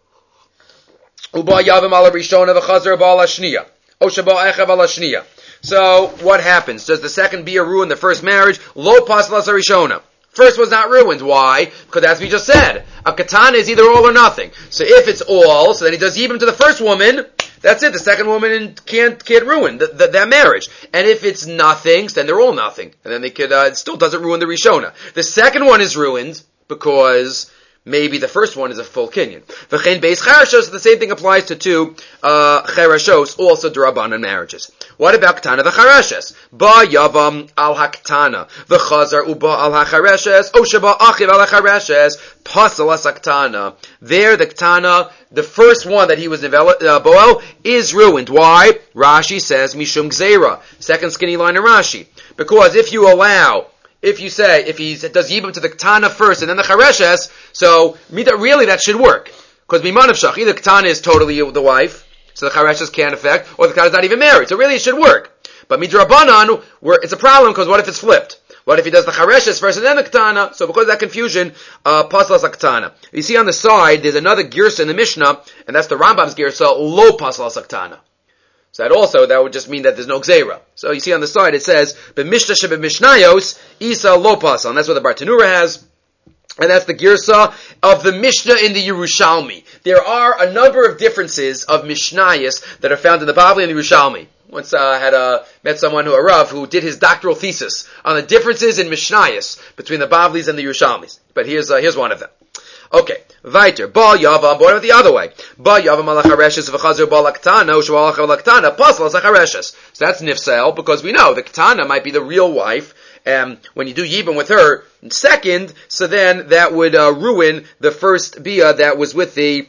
Uba Yavim ala Rishona v'chazer ba'ala Shniya. Oshaba echav ala Shniya. So, what happens? Does the second bia ruin the first marriage? Lo paslas harishona. First was not ruined. Why? Because as we just said, a katana is either all or nothing. So if it's all, so then he does yibum to the first woman, that's it. The second woman can't ruin that marriage. And if it's nothing, then they're all nothing. And then they could, it still doesn't ruin the Rishona. The second one is ruined because maybe the first one is a full kinyan. V'chein beis charashos, the same thing applies to two charashos, also d'Rabbanan marriages. What about Ktana v'charashes? Ba yavam al haktana, v'chazar uba al hachareshes, o sheba achiv al hachareshes, pasal as haktana. There, the Ktana, the first one that he was boel, is ruined. Why? Rashi says, mishum gzeira. Second skinny line in Rashi. Because if you say, if he does yibum to the Ktana first and then the Chareshes, so really that should work. Because Miman of Shach, either Ktana is totally the wife, so the Chareshes can't affect, or the Ktana is not even married. So really it should work. But Midrabanan, it's a problem because what if it's flipped? What if he does the Chareshes first and then the Ktana? So because of that confusion, Paslas Ktana. You see on the side, there's another Girsa in the Mishnah, and that's the Rambam's Girsa, Lo Paslas Ktana. So that would just mean that there's no Gzeira. So you see on the side it says, B'mishna sheb'mishnayos, Isa lo pasal. And that's what the Bartanura has. And that's the Girsa of the Mishnah in the Yerushalmi. There are a number of differences of Mishnayos that are found in the Bavli and the Yerushalmi. Once met someone a Rav who did his doctoral thesis on the differences in Mishnayos between the Bavlis and the Yerushalmis. But here's one of them. Okay, weiter. Ba yavam, what about the other way? Ba yavam al hachareshes v'chazir ba laktana, ushu al laktana, pasal as hachareshes. So that's nifsel, because we know the ktana might be the real wife, and when you do yibum with her second, so then that would ruin the first bia that was with the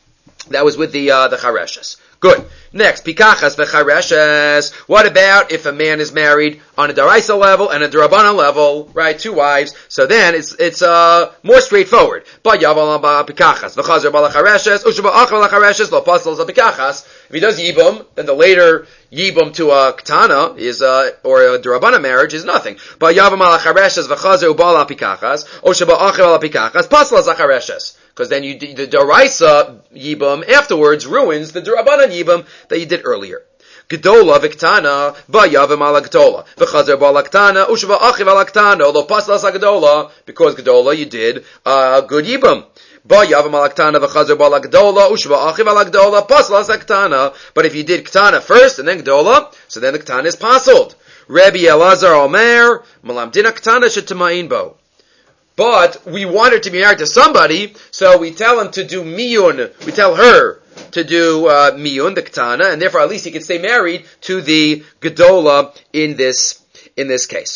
chareshes. Good. Next, pikachas v'chareshes. What about if a man is married on a daraisa level and a d'Rabbanan level, right? Two wives. So then it's more straightforward. Ba yavam ba pikachas v'chazer ba lachareshes ushba achal lachareshes lo pasal za pikachas. If he does yibum, then the later yibum to a ktana is or a d'Rabbanan marriage is nothing. Ba yavam ba lachareshes v'chazer ba la pikachas ushba achal la pikachas pasal za chareshes. Because then the Daraisa Yibam afterwards ruins the Darabanan Yibam that you did earlier. Gedola v'ktana ba'yavim ala gedola v'chazer ba'alaktana ushva achiv alaktana lo paslas gedola, because gedola you did good Yibam. Ba'yavim alaktana v'chazer ba'alagdola ushva achiv alagdola paslas aktana. But if you did ktana first and then gedola, so then the ktana is pasoled. Rabbi Elazar Omer malam dina ktana shetamain bo. But we want her to be married to somebody, so we tell him to do miyun. We tell her to do miyun, the ktana, and therefore at least he can stay married to the gedola in this case.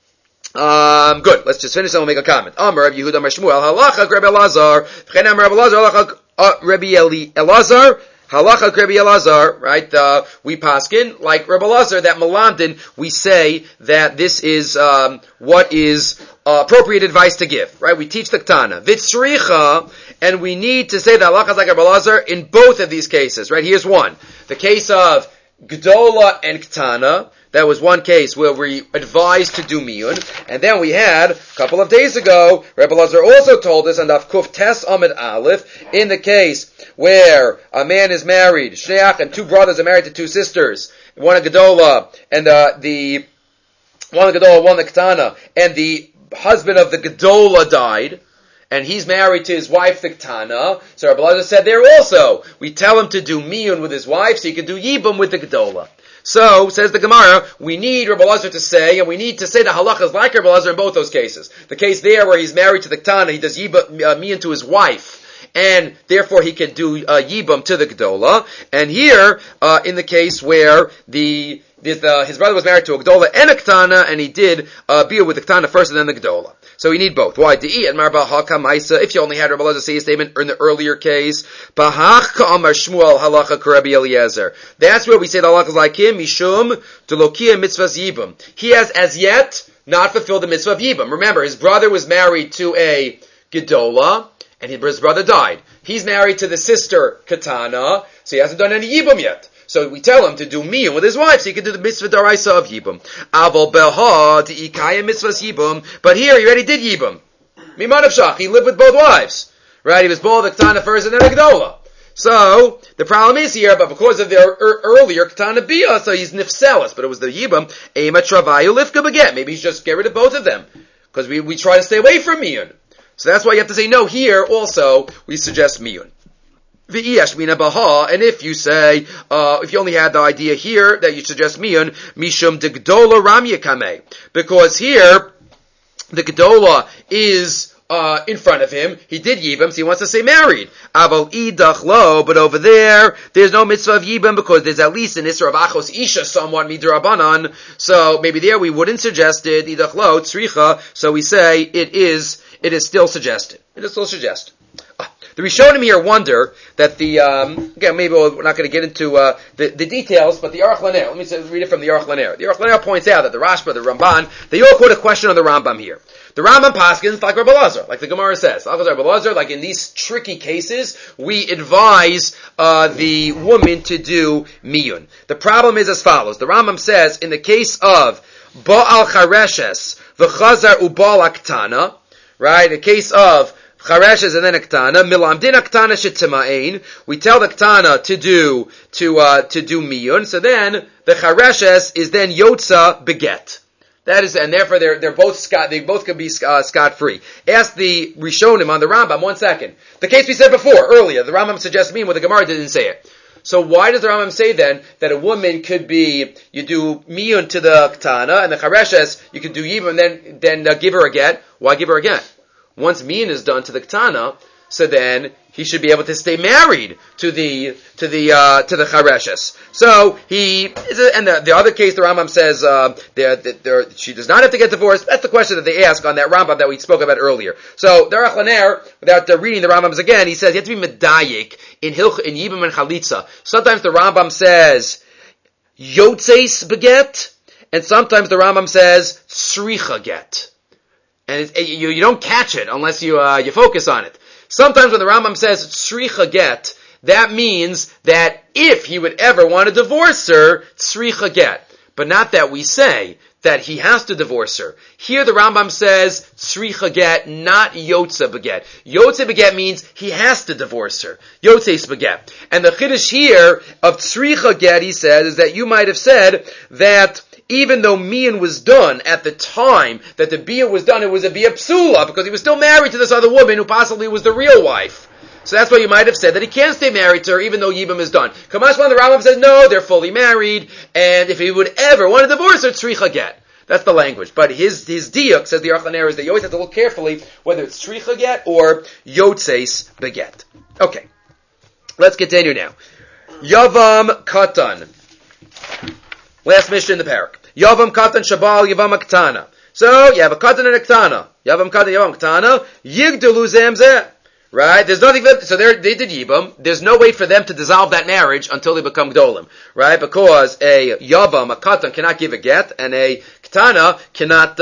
Good. Let's just finish and we'll make a comment. Amar Rabbi Yehuda Amar Shmuel halacha Rabbi Elazar. V'chein Amar Rabbi Elazar halacha Rabbi Elazar. Halacha Rabbi Elazar, right? We paskin like Rabbi Elazar that Melamdin. We say that this is what is appropriate advice to give, right? We teach the Ktana Vitzricha, and we need to say that halacha like Rabbi Elazar in both of these cases, right? Here's one: the case of Gdola and Ktana. That was one case where we advised to do miyun, and then we had a couple of days ago, Rabbi Elazar also told us on Daf Kuf Tes Amid Aleph, in the case where a man is married, Shneach, and two brothers are married to two sisters, one a Gedola, and one a Gedola, one a Ktana, and the husband of the Gedola died, and he's married to his wife, the Ktana. So Rabbi Elazar said there also, we tell him to do miyun with his wife, so he can do yibum with the Gedola. So, says the Gemara, we need Rabbi Elazar to say, and we need to say the halachas like Rabbi Elazar in both those cases. The case there where he's married to the Ktana, he does miyun to his wife, and therefore he can do yibum to the Gedola. And here, in the case where his brother was married to a Gedola and a Ktana, and he did biyur with the Ktana first and then the Gedola. So we need both. Why? If you only had Rabbi Elazar say a statement in the earlier case, that's where we say the halakha is like him, mishum delokia mitzvahs yibum. He has as yet not fulfilled the mitzvah of yibum. Remember, his brother was married to a Gedola, and his brother died. He's married to the sister Katana, so he hasn't done any yibum yet. So we tell him to do miyum with his wife, so he can do the mitzvah daraisa of yibum. Aval belha deikaya mitzvahs yibum. But here he already did yibum. Miman of Shach, he lived with both wives, right? He was both the Ktana first and then the Gedola. So the problem is here, but because of their earlier Ktana bia, so he's nifselis. But it was the yibum ema travayu lifka baget. Maybe he's just get rid of both of them. because we try to stay away from miyun. So that's why you have to say no here. Also, we suggest miyun. And if you say, if you only had the idea here that you suggest miyun, mishum de gdola ramya kame, because here the gdola is in front of him. He did yibam, so he wants to say married. Aval idach lo, but over there's no mitzvah of yibam because there's at least an isra of achos isha somewhat midrabanan. So maybe there we wouldn't suggest it. Idach lo tzricha. So we say it is still suggested. It is still suggested. The Rishonim here wonder that again, maybe we're not going to get into the details, but the Aruch LaNer, let me read it from the Aruch LaNer. The Aruch LaNer points out that the Rashba, the Ramban, they all quote a question on the Rambam here. The Rambam paskins like Rabbi Lazar, like the Gemara says. Rabbi Lazar, like in these tricky cases, we advise the woman to do miyun. The problem is as follows. The Rambam says, in the case of Ba'al Chareshes, V'chazar Ubal Aktana, right, in the case of Chareshes and then Aktana, Milamdin Aktana Shetima'ain, we tell the Aktana to do miyun, so then the Chareshes is then Yotza Beget. That is, and therefore they both could be scot free. Ask the Rishonim on the Rambam 1 second. The case we said before, earlier, the Rambam suggests miyun, where the Gemara didn't say it. So why does the Rambam say then that a woman could be, you do miyun to the Aktana, and the Chareshes, you can do yibam, and then give her a get? Why give her a get? Once miyun is done to the Ktana, so then he should be able to stay married to the Chareshes. So and the other case, the Rambam says she does not have to get divorced. That's the question that they ask on that Rambam that we spoke about earlier. So the Aruch LaNer, without reading the Rambams again, he says you have to be medayik in yibam and chalitza. Sometimes the Rambam says yotzeis beget, and sometimes the Rambam says sricha get. And you don't catch it unless you focus on it. Sometimes when the Rambam says tzricha get, that means that if he would ever want to divorce her, tzricha get. But not that we say that he has to divorce her. Here the Rambam says tzricha get, not yotze beget. Yotze beget means he has to divorce her. Yotzeis beget. And the chiddush here of tzricha get, he says, is that you might have said that even though miyun was done at the time that the bia was done, it was a bia psula, because he was still married to this other woman who possibly was the real wife. So that's why you might have said that he can't stay married to her even though yibam is done. Kamashman, the Rambam says, no, they're fully married, and if he would ever want to divorce her, tzricha get. That's the language. But his diuk, says the Aruch LaNer, is that you always have to look carefully whether it's tzricha get or yotzeis beget. Okay. Let's continue now. Yavam katan. Last mission in the parak. Yavam katan shabal yavam aktana. So you have a katan and a ktana. Yavam katan yavam aktana. Yigdalu zemzeh. Right? There's nothing. So they did yibam. There's no way for them to dissolve that marriage until they become gdolim. Right? Because a yavam, a katan, cannot give a get, and a ktana cannot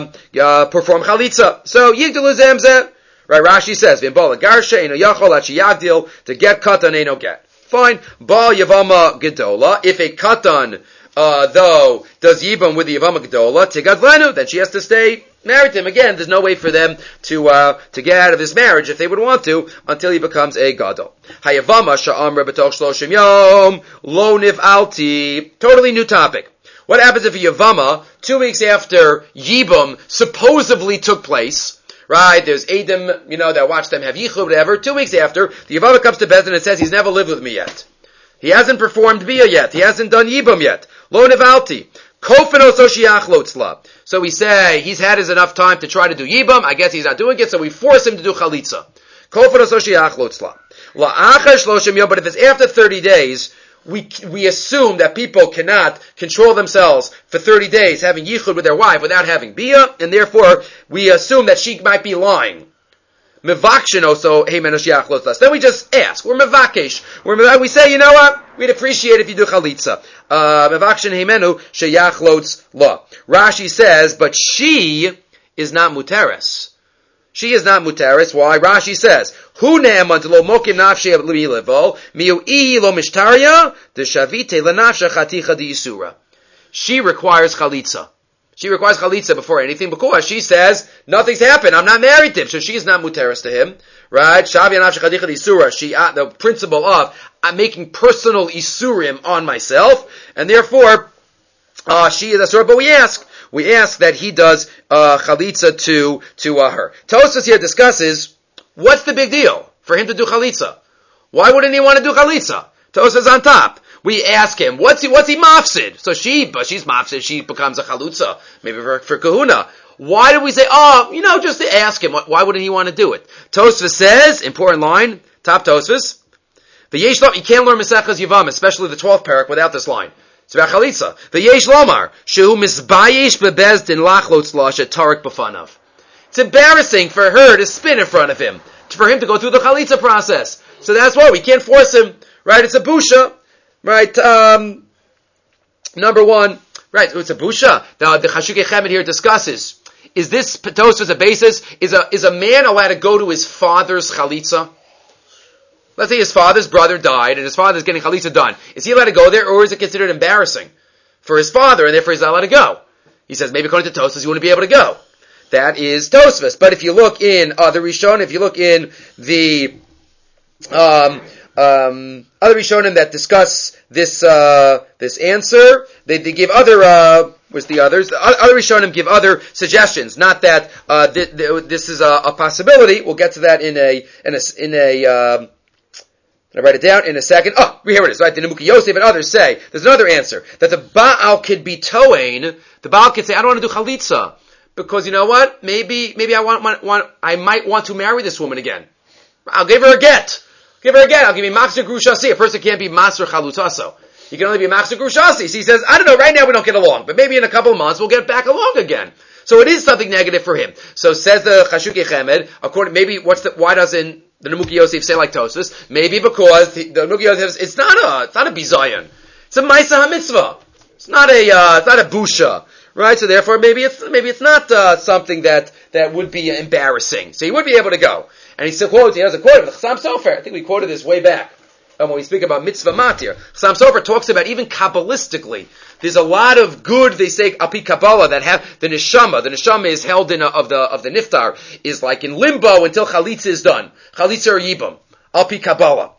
perform chalitza. So yigdalu zemzeh. Right? Rashi says v'imbola garsha eno yachol achi yagdil, to get katan eno get. Fine. Bal yavama gedola. If a katan though does yibam with the Yavama Gdola, Tigadlenu, then she has to stay married to him. Again, there's no way for them to get out of this marriage if they would want to until he becomes a Gadol. Hayavama Sha'amra B'toch Shloshim Yom Lo Niv'alti. Totally new topic. What happens if a Yavama, 2 weeks after Yibam supposedly took place, right, there's Adam, that watch them have yichud, whatever, 2 weeks after, the Yavama comes to Bezdin and says he's never lived with me yet. He hasn't performed bia yet. He hasn't done yibam yet. Lo nevalti. Kofeno soshiach lotzla. So we say he's had his enough time to try to do yibam. I guess he's not doing it, so we force him to do chalitza. Kofeno soshiach lotzla. La'achar shloshim yom. But if it's after 30 days, we assume that people cannot control themselves for 30 days having yichud with their wife without having bia, and therefore we assume that she might be lying. Mevakshin also, hey menoshiach lotzlas. Then we just ask. We're mevakesh. We say, you know what? We'd appreciate if you do chalitza. Mevakshin hey menu sheyach lotz la. Rashi says, but she is not muteres. She is not muteres. Why? Rashi says, hu ne'eman lo mokim nafshei levo miu ihi lo mishtaria deshavite lenafsha chaticha di yisura. She requires chalitza. She requires chalitza before anything because she says, nothing's happened, I'm not married to him, so she is not muteris to him. Right? Shavi anaf shechadicha d'isura, the principle of, I'm making personal isurim on myself, and therefore, she is asura. But we ask, we ask that he does chalitza to her. Tosfos here discusses what's the big deal for him to do chalitza. Why wouldn't he want to do chalitza? Tosfos on top. We ask him, what's he mafsid? So she's mafsid, she becomes a chalutza, maybe for kahuna. Why do we say, just to ask him, why wouldn't he want to do it? Tosfos says, important line, top Tosfos, you can't learn Mesechas Yavam, especially the 12th parak, without this line. It's about chalitza. V'yesh lomar, shehu misbayish bebezdin lachlotz lasha tarik b'fanav. It's embarrassing for her to spin in front of him, for him to go through the chalitza process. So that's why we can't force him, right? It's a busha. Right, number one, right, it's a busha. The Chashukei Chemed here discusses, is this Tosfos a basis? Is a man allowed to go to his father's chalitza? Let's say his father's brother died and his father's getting chalitza done. Is he allowed to go there, or is it considered embarrassing for his father and therefore he's not allowed to go? He says maybe according to Tosfos you wouldn't be able to go. That is Tosfos. But if you look in the Rishon, if you look in the other Rishonim that discuss this answer, they give other where's the others? The other Rishonim give other suggestions. Not that this is a possibility. We'll get to that in a I'll write it down in a second. Oh, here it is. Right, the Nemuki Yosef and others say there's another answer that the Baal could be toeing. The Baal could say, I don't want to do chalitza because you know what? Maybe I might want to marry this woman again. I'll give her a get. I'll give you Machzer Grushasi. A person can't be Master Chalutaso. He can only be Machzer Grushasi. So he says, I don't know, right now we don't get along, but maybe in a couple of months we'll get back along again. So it is something negative for him. So says the Chashukei Chemed, why doesn't the Nemuki Yosef say like Tosfos? Maybe because the Nemuki Yosef, it's not a bizayon. It's a Maisa HaMitzvah. It's not a busha. Right? So therefore maybe it's not something that would be embarrassing. So he would be able to go. And he has a quote of the Chassam Sofer. I think we quoted this way back. When we speak about mitzvah matir. Chassam Sofer talks about even Kabbalistically. There's a lot of good, they say, api Kabbalah, that have the neshama. The neshama is held of the niftar, is like in limbo until chalitza is done. Chalitza or yibam. Api Kabbalah.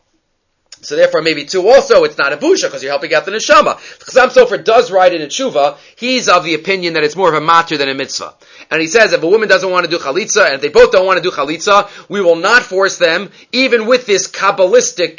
So therefore, maybe too, also, it's not a busha, because you're helping out the neshama. Chassam Sofer does write in a tshuva, he's of the opinion that it's more of a matir than a mitzvah. And he says, if a woman doesn't want to do chalitza, and if they both don't want to do chalitza, we will not force them, even with this Kabbalistic,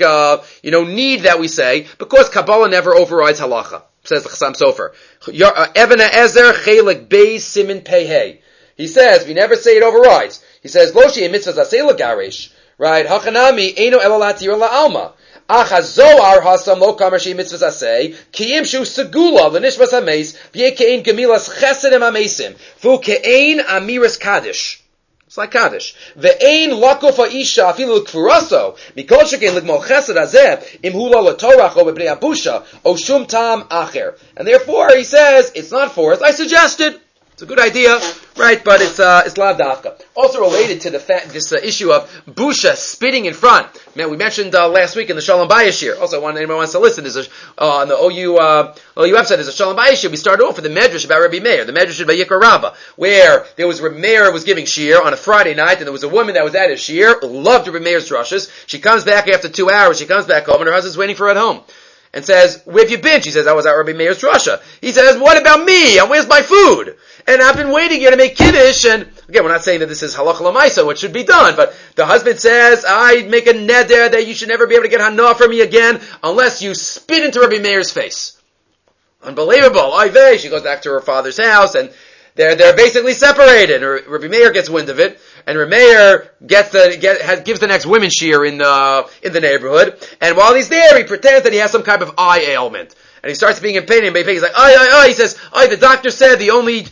need that we say, because Kabbalah never overrides halacha, says the Chassam Sofer. Even HaEzer, Chelik Beis, Simin Pei. He says, we never say it overrides. He says, Loshi mitzvah zasei l'garesh, right? Hachanami, Eino elalatir la'alma. Achazoar hasam lo kamashi mitzvahs asay kiim shu segula v'nishvas hameis v'yekein gemilas chesed em hamesim v'ukein amiras kaddish. It's like kaddish. Ve'ein lakuf ha'isha afilu l'kfuraso mikol shekein l'gmol chesed hazeh im hula l'torach o b'bnei abusha o shum tam acher. And therefore he says it's not forced. I suggested. It's a good idea, right? But it's lav dafka. Also related to this issue of busha, spitting in front. Man, we mentioned last week in the Shalom Bayis here. Also, anyone wants to listen, there's on the OU website, there's a Shalom Bayis here. We started off with the Medrash about Rabbi Meir, the Medrash about Yikra Rabbah, where there was Rabbi Meir was giving shir on a Friday night, and there was a woman that was at his shir, loved Rabbi Meir's drushes. She comes back after 2 hours. She comes back home, and her husband's waiting for her at home. And says, where have you been? She says, I was at Rabbi Meir's drasha. He says, what about me? And where's my food? And I've been waiting here to make kiddush. And again, we're not saying that this is halacha l'maisa, what should be done. But the husband says, I make a neder that you should never be able to get hana from me again unless you spit into Rabbi Meir's face. Unbelievable. She goes back to her father's house, and they're basically separated. Rabbi Meir gets wind of it, and Rabbi Meir gives the next women's shir in the neighborhood. And while he's there, he pretends that he has some kind of eye ailment, and he starts being in pain. And he's like, He says, the doctor said the only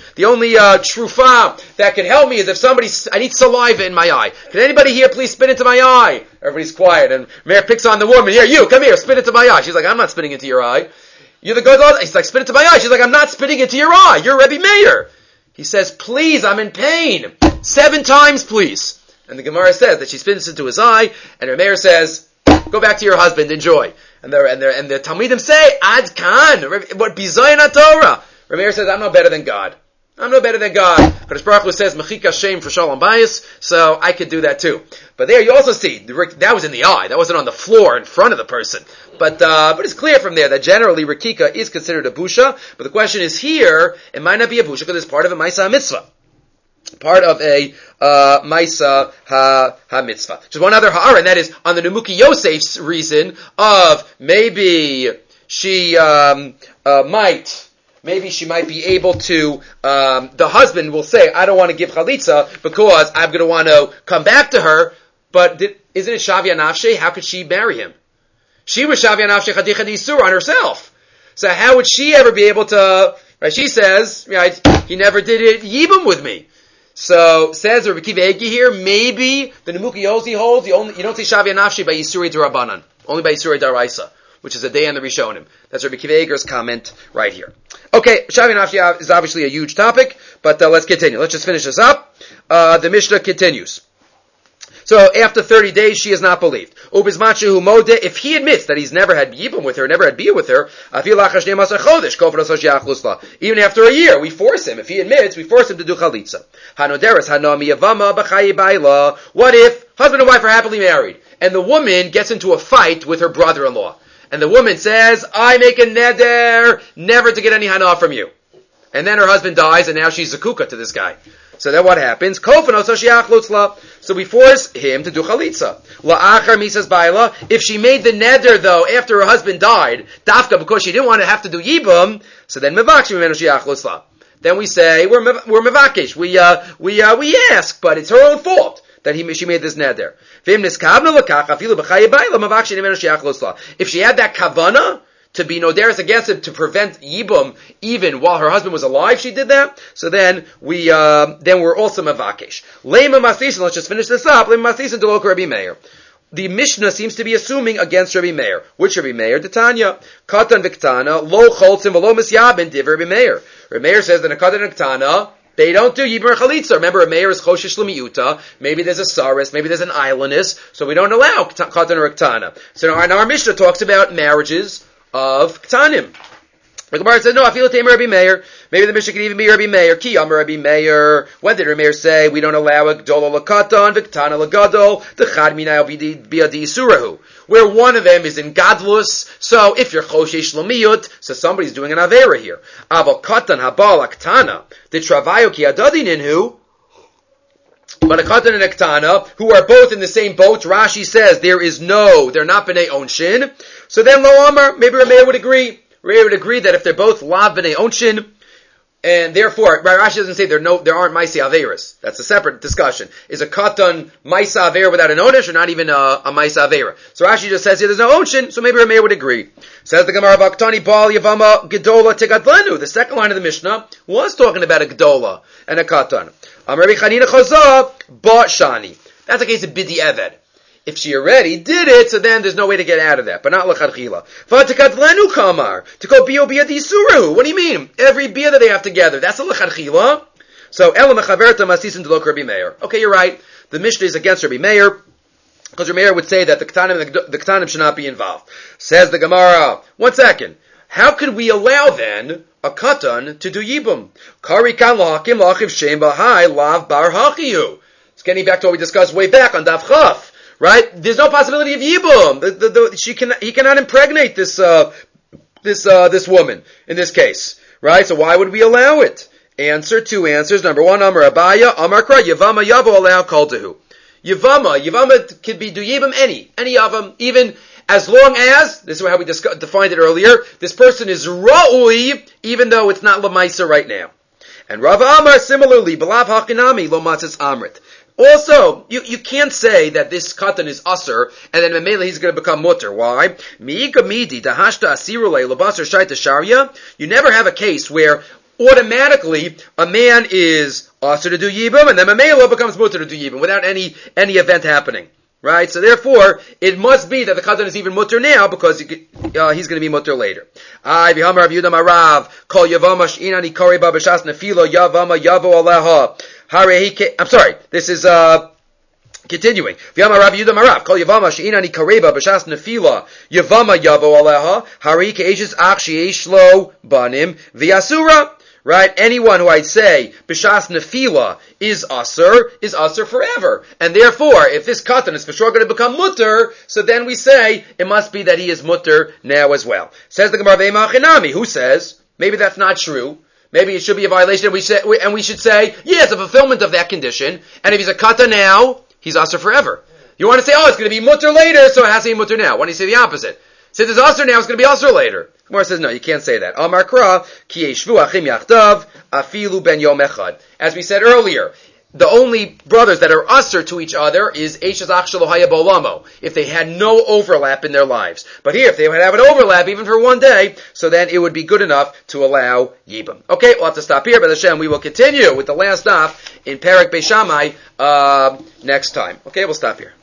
trufa that can help me is if I need saliva in my eye. Can anybody here please spit into my eye? Everybody's quiet, and Meir picks on the woman. Here, you come here, spit into my eye. She's like, I'm not spitting into your eye. You're the good. He's like, spit into my eye. She's like, I'm not spitting into your eye. You're Rabbi Meir. He says, please, I'm in pain. 7 times, please. And the Gemara says that she spits into his eye, and Rabbi Meir says, go back to your husband, enjoy. And the Talmidim say, Ad Kan, what bizayin Torah. Rabbi Meir says, I'm no better than God. I'm no better than God. Kadosh Baruch Hu says, Mechika Shem for Shalom Bayis, so I could do that too. But there you also see, that was in the eye. That wasn't on the floor in front of the person. But it's clear from there that generally Rikika is considered a busha. But the question is here, it might not be a busha because it's part of a Maisa mitzvah. Part of a Maisa ha-mitzvah. Just one other ha'ara, and that is on the Nemuki Yosef's reason of maybe she might be able to, the husband will say, I don't want to give chalitza because I'm going to want to come back to her, but isn't it Shavya Nafshe? How could she marry him? She was Shavya Nafshe Chadicha D'Isur on herself. So how would she ever be able to, right, she says, right, he never did it yibum with me. So, says Rabbi Kiva Egi here, maybe the Nemuki Yosi holds, you don't say Shavya Nafshi by Yisuri D'Rabbanan, only by Yisuri D'Araisa, which is a day on the Rishonim. That's Rabbi Kiva Eger's comment right here. Okay, Shavya Nafshi is obviously a huge topic, but let's continue. Let's just finish this up. The Mishnah continues. So, after 30 days, she is not believed. If he admits that he's never had yibum with her, never had bia with her, even after a year, we force him. If he admits, we force him to do chalitza. What if husband and wife are happily married, and the woman gets into a fight with her brother-in-law, and the woman says, I make a neder never to get any hana from you. And then her husband dies, and now she's zakuka to this guy. So then what happens? So we force him to do chalitza. If she made the neder though after her husband died, dafka because she didn't want to have to do yibum, so then then we say we're mevakish. We ask, but it's her own fault that she made this neder. If she had that kavana to be noderis against him to prevent yibum even while her husband was alive, she did that. So then we're also mavakesh. Lema masisin. Let's just finish this up. Lema masisin delok Rabbi Meir. The Mishnah seems to be assuming against Rabbi Meir. Which Rabbi Meir? The Tanya. Katan v'ktana lo choltzim v'lo misyabin div Rabbi Meir. Rabbi Meir says that in a katan and ktana they don't do yibum or chalitza. Remember, a Meir is choshesh l'miyuta. Maybe there's a saris, maybe there's an islandess, so we don't allow katan or ktana. So our Mishnah talks about marriages of Ktanim. The Gemara says, no, I feel it Rabbi Meir. Maybe the Mishnah could even be Rabbi Meir. Ki Amar Rabbi Meir. When did Rabbi Meir say we don't allow a Gdola L'Katan, V'Ktana L'Gadol, the Chad Minayel B'Adi Yisurahu, where one of them is in Gadlus, so if you're Choshesh L'Miyut, so somebody's doing an Avera here. Aval Katan Habal Aktana, the Travayo Ki Adadininhu, but a Katan and a Ktana, who are both in the same boat, Rashi says they're not B'nai Onshin. So then Lo Amar, maybe Rameir would agree. Rameir would agree that if they're both Lav B'nai Onshin, and therefore, Rashi doesn't say there aren't Maisi Averas. That's a separate discussion. Is a Katan Maisa Avera without an Onish, or not even a Maisa Avera? So Rashi just says here there's no Onshin, so maybe Rameir would agree. Says the Gemara Vaktani Bal Yavama Gedola Tegatlenu. The second line of the Mishnah was talking about a Gedola and a Katan. Rabbi Chanina Chazah bought Shani. That's a case of Bidi Eved. If she already did it, so then there's no way to get out of that. But not L'chadchila. V'atikatlenu kamar. To go biyo biya disurahu. What do you mean? Every biya that they have together. That's a L'chadchila. So, Ela mechaverta masisin delok Rabbi Meir. Okay, you're right. The Mishnah is against Rabbi Meir. Because Rabbi Meir would say that the Ktanim should not be involved. Says the Gemara. 1 second. How could we allow then a katan to do yibum? Kari kan lahakim lachiv shem bahai lav bar hachiyu. It's getting back to what we discussed way back on Daf Chaf, right? There's no possibility of yibum. He cannot impregnate this woman in this case, right? So why would we allow it? Answer, 2 answers. Number 1, Amar Abaya, Amar Kra, Yavama Yavo allow kol tehu. Yavama could be do yibum any yavam, even as long as, this is how we defined it earlier, this person is ra'ui, even though it's not lamaisa right now. And Rav Amar, similarly, b'lav hachinami lo matzis amrit. Also, you can't say that this katan is usher, and then Mamela he's going to become mutter. Why? Mi'ika midi, dahashta asirule, labasar shaita sharia. You never have a case where automatically a man is usher to do yibum, and then Mamela becomes mutter to do yibum, without any event happening. Right? So therefore, it must be that the katan is even mutter now, because he's going to be mutter later. I'm sorry, this is, continuing. right? Anyone who I'd say b'shas nefila is usher forever. And therefore, if this katan is for sure going to become mutter, so then we say it must be that he is mutter now as well. Says the Gemara Ve'ema Chinami, who says maybe that's not true. Maybe it should be a violation, and we should say, yeah, it's a fulfillment of that condition. And if he's a katan now, he's usher forever. You want to say, it's going to be mutter later, so it has to be mutter now. Why don't you say the opposite? Since it's usher now, it's going to be usher later. Gemara says, no, you can't say that. Amar Kra, ki yeshvu achim yachdav, afilu ben yom echad. As we said earlier, the only brothers that are usher to each other is Eishes Ach Shelo Haya Bolamo, if they had no overlap in their lives. But here, if they would have an overlap, even for one day, so then it would be good enough to allow Yibam. Okay, we'll have to stop here, but Hashem, we will continue with the last daf in Perek Beis Shammai next time. Okay, we'll stop here.